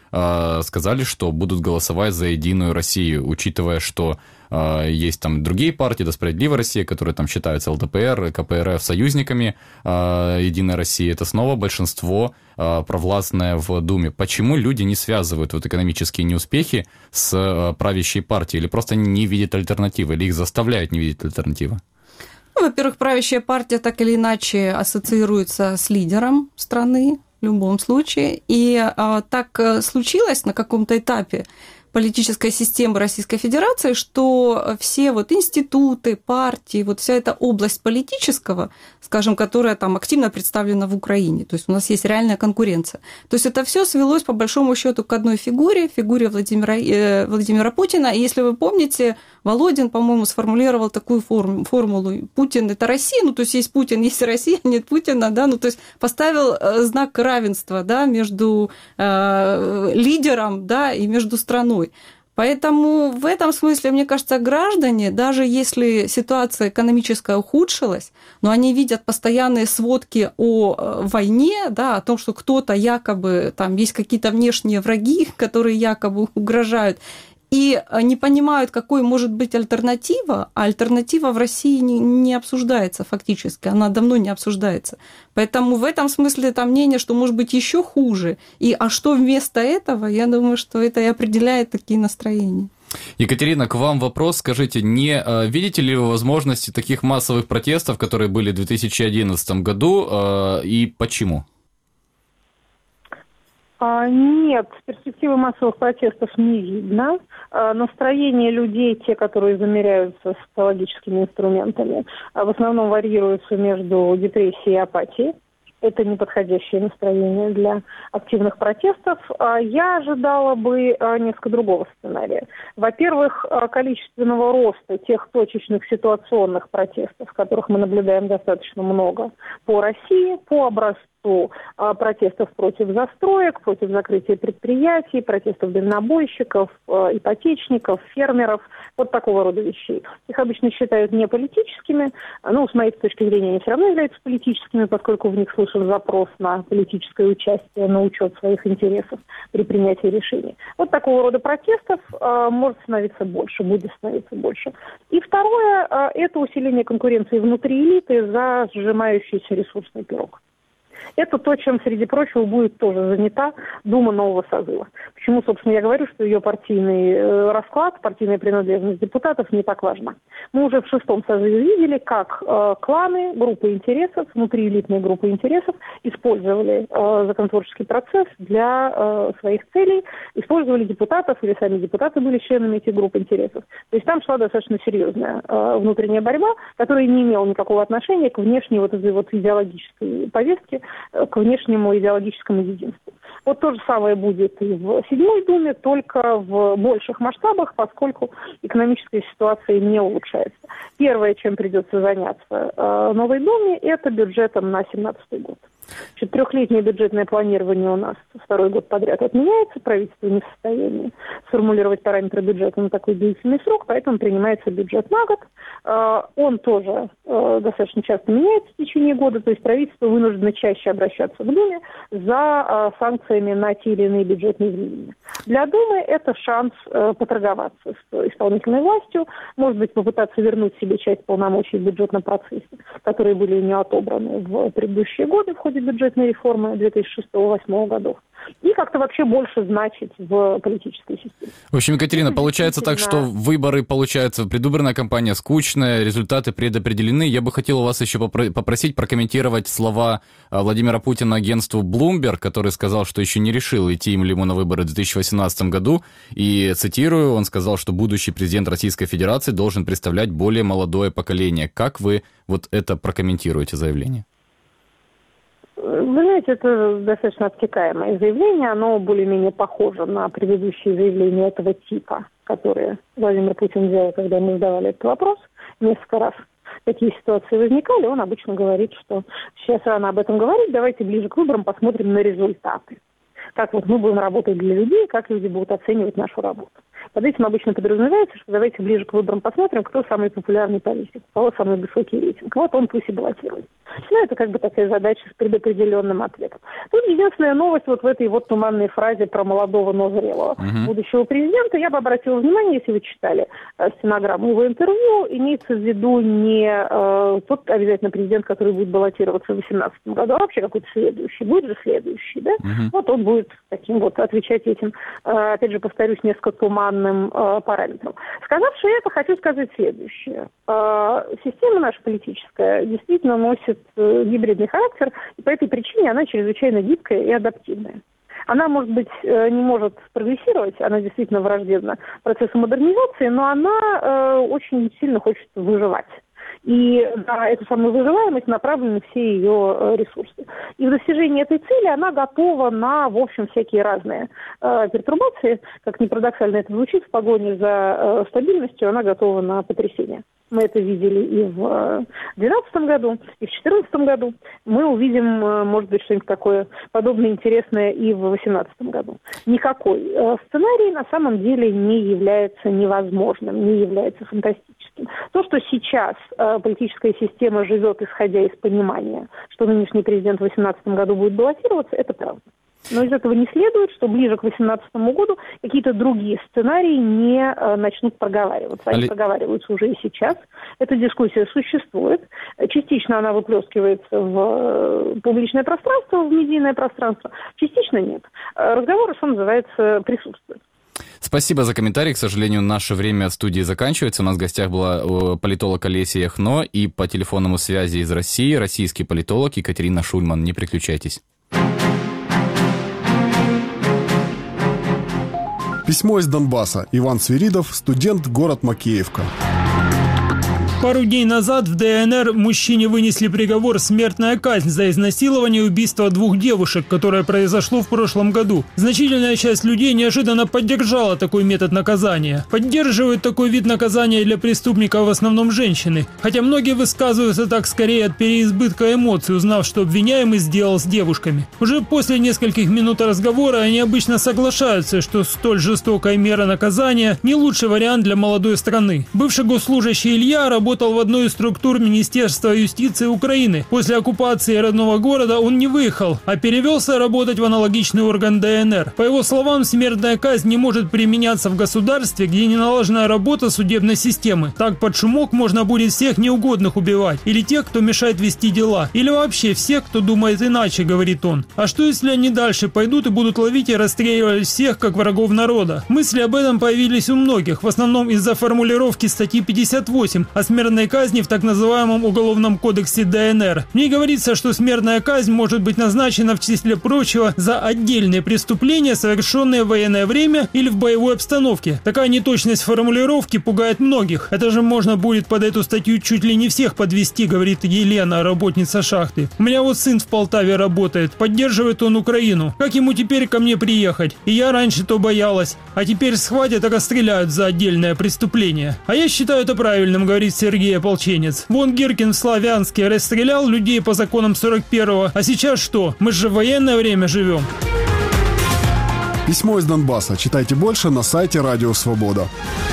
сказали, что будут голосовать за «Единую Россию», учитывая, что есть там другие партии, это «Справедливая Россия», которые там считаются ЛДПР, КПРФ союзниками «Единой России». Это снова большинство провластное в Думе. Почему люди не связывают вот экономические неуспехи с правящей партией? Или просто не видят альтернативы? Или их заставляют не видеть альтернативы? Ну, во-первых, правящая партия так или иначе ассоциируется с лидером страны в любом случае. И так случилось на каком-то этапе политической системы Российской Федерации, что все вот институты, партии, вот вся эта область политического, скажем, которая там активно представлена в Украине, то есть у нас есть реальная конкуренция. То есть это все свелось по большому счету к одной фигуре Владимира Путина. И если вы помните, Володин, по-моему, сформулировал такую формулу: Путин – это Россия, ну то есть есть Путин, есть Россия, нет Путина, да, ну то есть поставил знак равенства, да, между лидером, да, и между страной. Поэтому в этом смысле, мне кажется, граждане, даже если ситуация экономическая ухудшилась, но они видят постоянные сводки о войне, да, о том, что кто-то якобы, там есть какие-то внешние враги, которые якобы угрожают, и не понимают, какой может быть альтернатива, а альтернатива в России не обсуждается фактически, она давно не обсуждается. Поэтому в этом смысле там мнение, что может быть еще хуже. А что вместо этого, я думаю, что это и определяет такие настроения. Екатерина, к вам вопрос. Скажите, не видите ли вы возможности таких массовых протестов, которые были в 2011 году, и почему? Нет, перспективы массовых протестов не видно. Настроение людей, те, которые замеряются социологическими инструментами, в основном варьируются между депрессией и апатией. Это неподходящее настроение для активных протестов. Я ожидала бы несколько другого сценария. Во-первых, количественного роста тех точечных ситуационных протестов, которых мы наблюдаем достаточно много по России, по образцу протестов против застроек, против закрытия предприятий, протестов дальнобойщиков, ипотечников, фермеров, вот такого рода вещей. Их обычно считают не политическими, но с моей точки зрения они все равно являются политическими, поскольку в них слышен запрос на политическое участие, на учет своих интересов при принятии решений. Вот такого рода протестов может становиться больше, будет становиться больше. И второе, это усиление конкуренции внутри элиты за сжимающийся ресурсный пирог. Это то, чем, среди прочего, будет тоже занята Дума нового созыва. Почему, собственно, я говорю, что ее партийный расклад, партийная принадлежность депутатов не так важна. Мы уже в 6-м созыве видели, как кланы, группы интересов, внутриэлитные группы интересов использовали законотворческий процесс для своих целей, использовали депутатов, или сами депутаты были членами этих групп интересов. То есть там шла достаточно серьезная внутренняя борьба, которая не имела никакого отношения к внешней вот этой вот идеологической повестке, к внешнему идеологическому единству. Вот то же самое будет и в 7-й Думе, только в больших масштабах, поскольку экономическая ситуация не улучшается. Первое, чем придется заняться новой Думе, это бюджетом на 2017 год. Значит, 3-летнее бюджетное планирование у нас 2-й год подряд отменяется, правительство не в состоянии сформулировать параметры бюджета на такой длительный срок, поэтому принимается бюджет на год. Он тоже достаточно часто меняется в течение года, то есть правительство вынуждено чаще обращаться в Думе за санкциями на те или иные бюджетные изменения. Для Думы это шанс поторговаться с исполнительной властью, может быть, попытаться вернуть себе часть полномочий в бюджетном процессе, которые были у нее отобраны в предыдущие годы в ходе бюджетной реформы 2006-2008 годов. И как-то вообще больше значить в политической системе. В общем, Екатерина, получается так, что выборы, получается, предвыборная кампания скучная, результаты предопределены. Я бы хотел вас еще попросить прокомментировать слова Владимира Путина агентству Bloomberg, который сказал, что еще не решил, идти ли ему на выборы в 2018 году. И, цитирую, он сказал, что будущий президент Российской Федерации должен представлять более молодое поколение. Как вы вот это прокомментируете заявление? Вы знаете, это достаточно обтекаемое заявление, оно более-менее похоже на предыдущие заявления этого типа, которые Владимир Путин делал, когда ему задавали этот вопрос несколько раз. Такие ситуации возникали, он обычно говорит, что сейчас рано об этом говорить, давайте ближе к выборам посмотрим на результаты. Как вот мы будем работать для людей, как люди будут оценивать нашу работу. Под этим обычно подразумевается, что давайте ближе к выборам посмотрим, кто самый популярный политик, у кого самый высокий рейтинг. Вот он пусть и баллотируется. Ну, это как бы такая задача с предопределенным ответом. Тут единственная новость вот в этой вот туманной фразе про молодого, но зрелого будущего президента. Я бы обратила внимание, если вы читали стенограмму его интервью, имеется в виду не тот обязательно президент, который будет баллотироваться в 2018 году, а вообще какой-то следующий. Будет же следующий, да? Вот он будет таким вот отвечать этим, опять же, повторюсь, несколько туманным параметрам. Сказавши это, хочу сказать следующее. Система наша политическая действительно носит гибридный характер, и по этой причине она чрезвычайно гибкая и адаптивная. Она, может быть, не может прогрессировать, она действительно враждебна процессу модернизации, но она очень сильно хочет выживать. И на эту самую выживаемость направлены все ее ресурсы. И в достижении этой цели она готова на, в общем, всякие разные пертурбации. Как ни парадоксально это звучит, в погоне за стабильностью она готова на потрясение. Мы это видели и в 2012 году, и в 2014 году. Мы увидим, может быть, что-нибудь такое подобное интересное и в 2018 году. Никакой сценарий на самом деле не является невозможным, не является фантастическим. То, что сейчас политическая система живет, исходя из понимания, что нынешний президент в 2018 году будет баллотироваться, это правда. Но из этого не следует, что ближе к 2018 году какие-то другие сценарии не начнут проговариваться. Они проговариваются уже и сейчас. Эта дискуссия существует. Частично она выплескивается в публичное пространство, в медийное пространство. Частично нет. Разговор, что называется, присутствует. Спасибо за комментарий. К сожалению, наше время в студии заканчивается. У нас в гостях была политолог Олеся Яхно и по телефонному связи из России российский политолог Екатерина Шульман. Не переключайтесь. Письмо из Донбасса. Иван Свиридов, студент, город Макеевка. Пару дней назад в ДНР мужчине вынесли приговор «смертная казнь» за изнасилование и убийство 2 девушек, которое произошло в прошлом году. Значительная часть людей неожиданно поддержала такой метод наказания. Поддерживают такой вид наказания для преступников в основном женщины. Хотя многие высказываются так скорее от переизбытка эмоций, узнав, что обвиняемый сделал с девушками. Уже после нескольких минут разговора они обычно соглашаются, что столь жестокая мера наказания не лучший вариант для молодой страны. Бывший госслужащий Илья работал в одной из структур Министерства юстиции Украины. После оккупации родного города он не выехал, а перевелся работать в аналогичный орган ДНР. По его словам, смертная казнь не может применяться в государстве, где не налажена работа судебной системы. Так под шумок можно будет всех неугодных убивать, или тех, кто мешает вести дела, или вообще всех, кто думает иначе, говорит он. А что если они дальше пойдут и будут ловить и расстреливать всех, как врагов народа? Мысли об этом появились у многих, в основном из-за формулировки статьи 58 о смертной казни в так называемом Уголовном кодексе ДНР. В ней говорится, что смертная казнь может быть назначена в числе прочего за отдельные преступления, совершенные в военное время или в боевой обстановке. Такая неточность формулировки пугает многих. Это же можно будет под эту статью чуть ли не всех подвести, говорит Елена, работница шахты. У меня вот сын в Полтаве работает, поддерживает он Украину. Как ему теперь ко мне приехать? И я раньше-то боялась, а теперь схватят и расстреляют за отдельное преступление. А я считаю это правильным, говорит Сергей Ополченец. Вон Гиркин в Славянске расстрелял людей по законам 41-го, а сейчас что? Мы же в военное время живем. Письмо из Донбасса. Читайте больше на сайте Радио Свобода.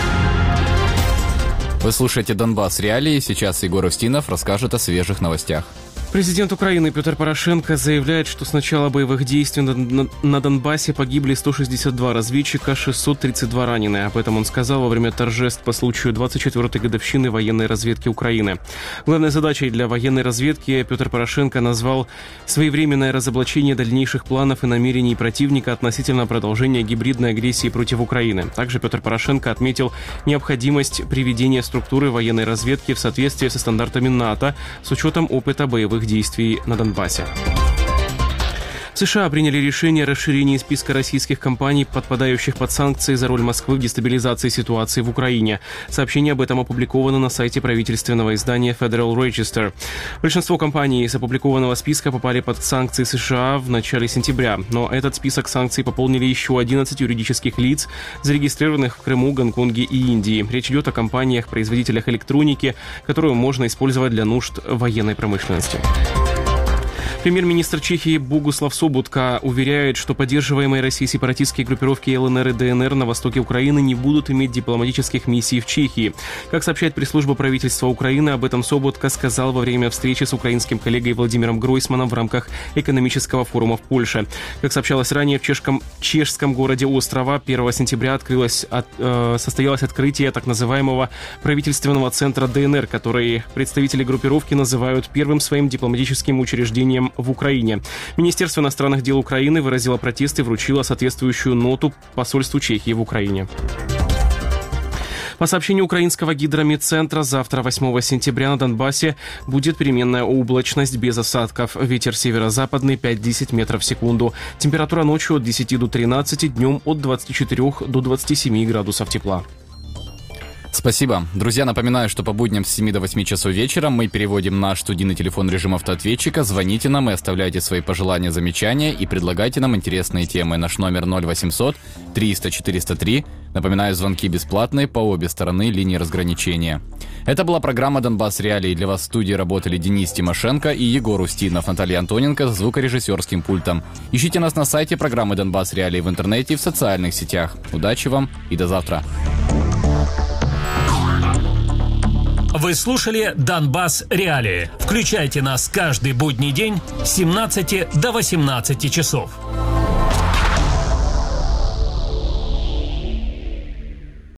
Вы слушаете «Донбасс. Реалии». Сейчас Егор Устинов расскажет о свежих новостях. Президент Украины Петр Порошенко заявляет, что с начала боевых действий на Донбассе погибли 162 разведчика, 632 ранены. Об этом он сказал во время торжеств по случаю 24-й годовщины военной разведки Украины. Главной задачей для военной разведки Петр Порошенко назвал своевременное разоблачение дальнейших планов и намерений противника относительно продолжения гибридной агрессии против Украины. Также Петр Порошенко отметил необходимость приведения структуры военной разведки в соответствии со стандартами НАТО с учетом опыта боевых действий на Донбассе. США приняли решение о расширении списка российских компаний, подпадающих под санкции за роль Москвы в дестабилизации ситуации в Украине. Сообщение об этом опубликовано на сайте правительственного издания Federal Register. Большинство компаний из опубликованного списка попали под санкции США в начале сентября, но этот список санкций пополнили еще 11 юридических лиц, зарегистрированных в Крыму, Гонконге и Индии. Речь идет о компаниях-производителях электроники, которую можно использовать для нужд военной промышленности. Премьер-министр Чехии Богуслав Собутка уверяет, что поддерживаемые Россией сепаратистские группировки ЛНР и ДНР на востоке Украины не будут иметь дипломатических миссий в Чехии. Как сообщает пресс-служба правительства Украины, об этом Собутка сказал во время встречи с украинским коллегой Владимиром Гройсманом в рамках экономического форума в Польше. Как сообщалось ранее, в чешском городе Острова 1 сентября состоялось открытие так называемого правительственного центра ДНР, который представители группировки называют первым своим дипломатическим учреждением в Украине. Министерство иностранных дел Украины выразило протест и вручило соответствующую ноту посольству Чехии в Украине. По сообщению украинского гидрометцентра, завтра, 8 сентября, на Донбассе будет переменная облачность без осадков. Ветер северо-западный 5-10 метров в секунду. Температура ночью от 10 до 13, днем от 24 до 27 градусов тепла. Спасибо. Друзья, напоминаю, что по будням с 7 до 8 часов вечера мы переводим наш студийный телефон в режим автоответчика. Звоните нам и оставляйте свои пожелания, замечания и предлагайте нам интересные темы. Наш номер 0800 300 403. Напоминаю, звонки бесплатные по обе стороны линии разграничения. Это была программа «Донбасс Реалии». Для вас в студии работали Денис Тимошенко и Егор Устинов, Наталья Антоненко с звукорежиссерским пультом. Ищите нас на сайте программы «Донбасс Реалии» в интернете и в социальных сетях. Удачи вам и до завтра. Вы слушали «Донбасс Реалии». Включайте нас каждый будний день с 17 до 18 часов.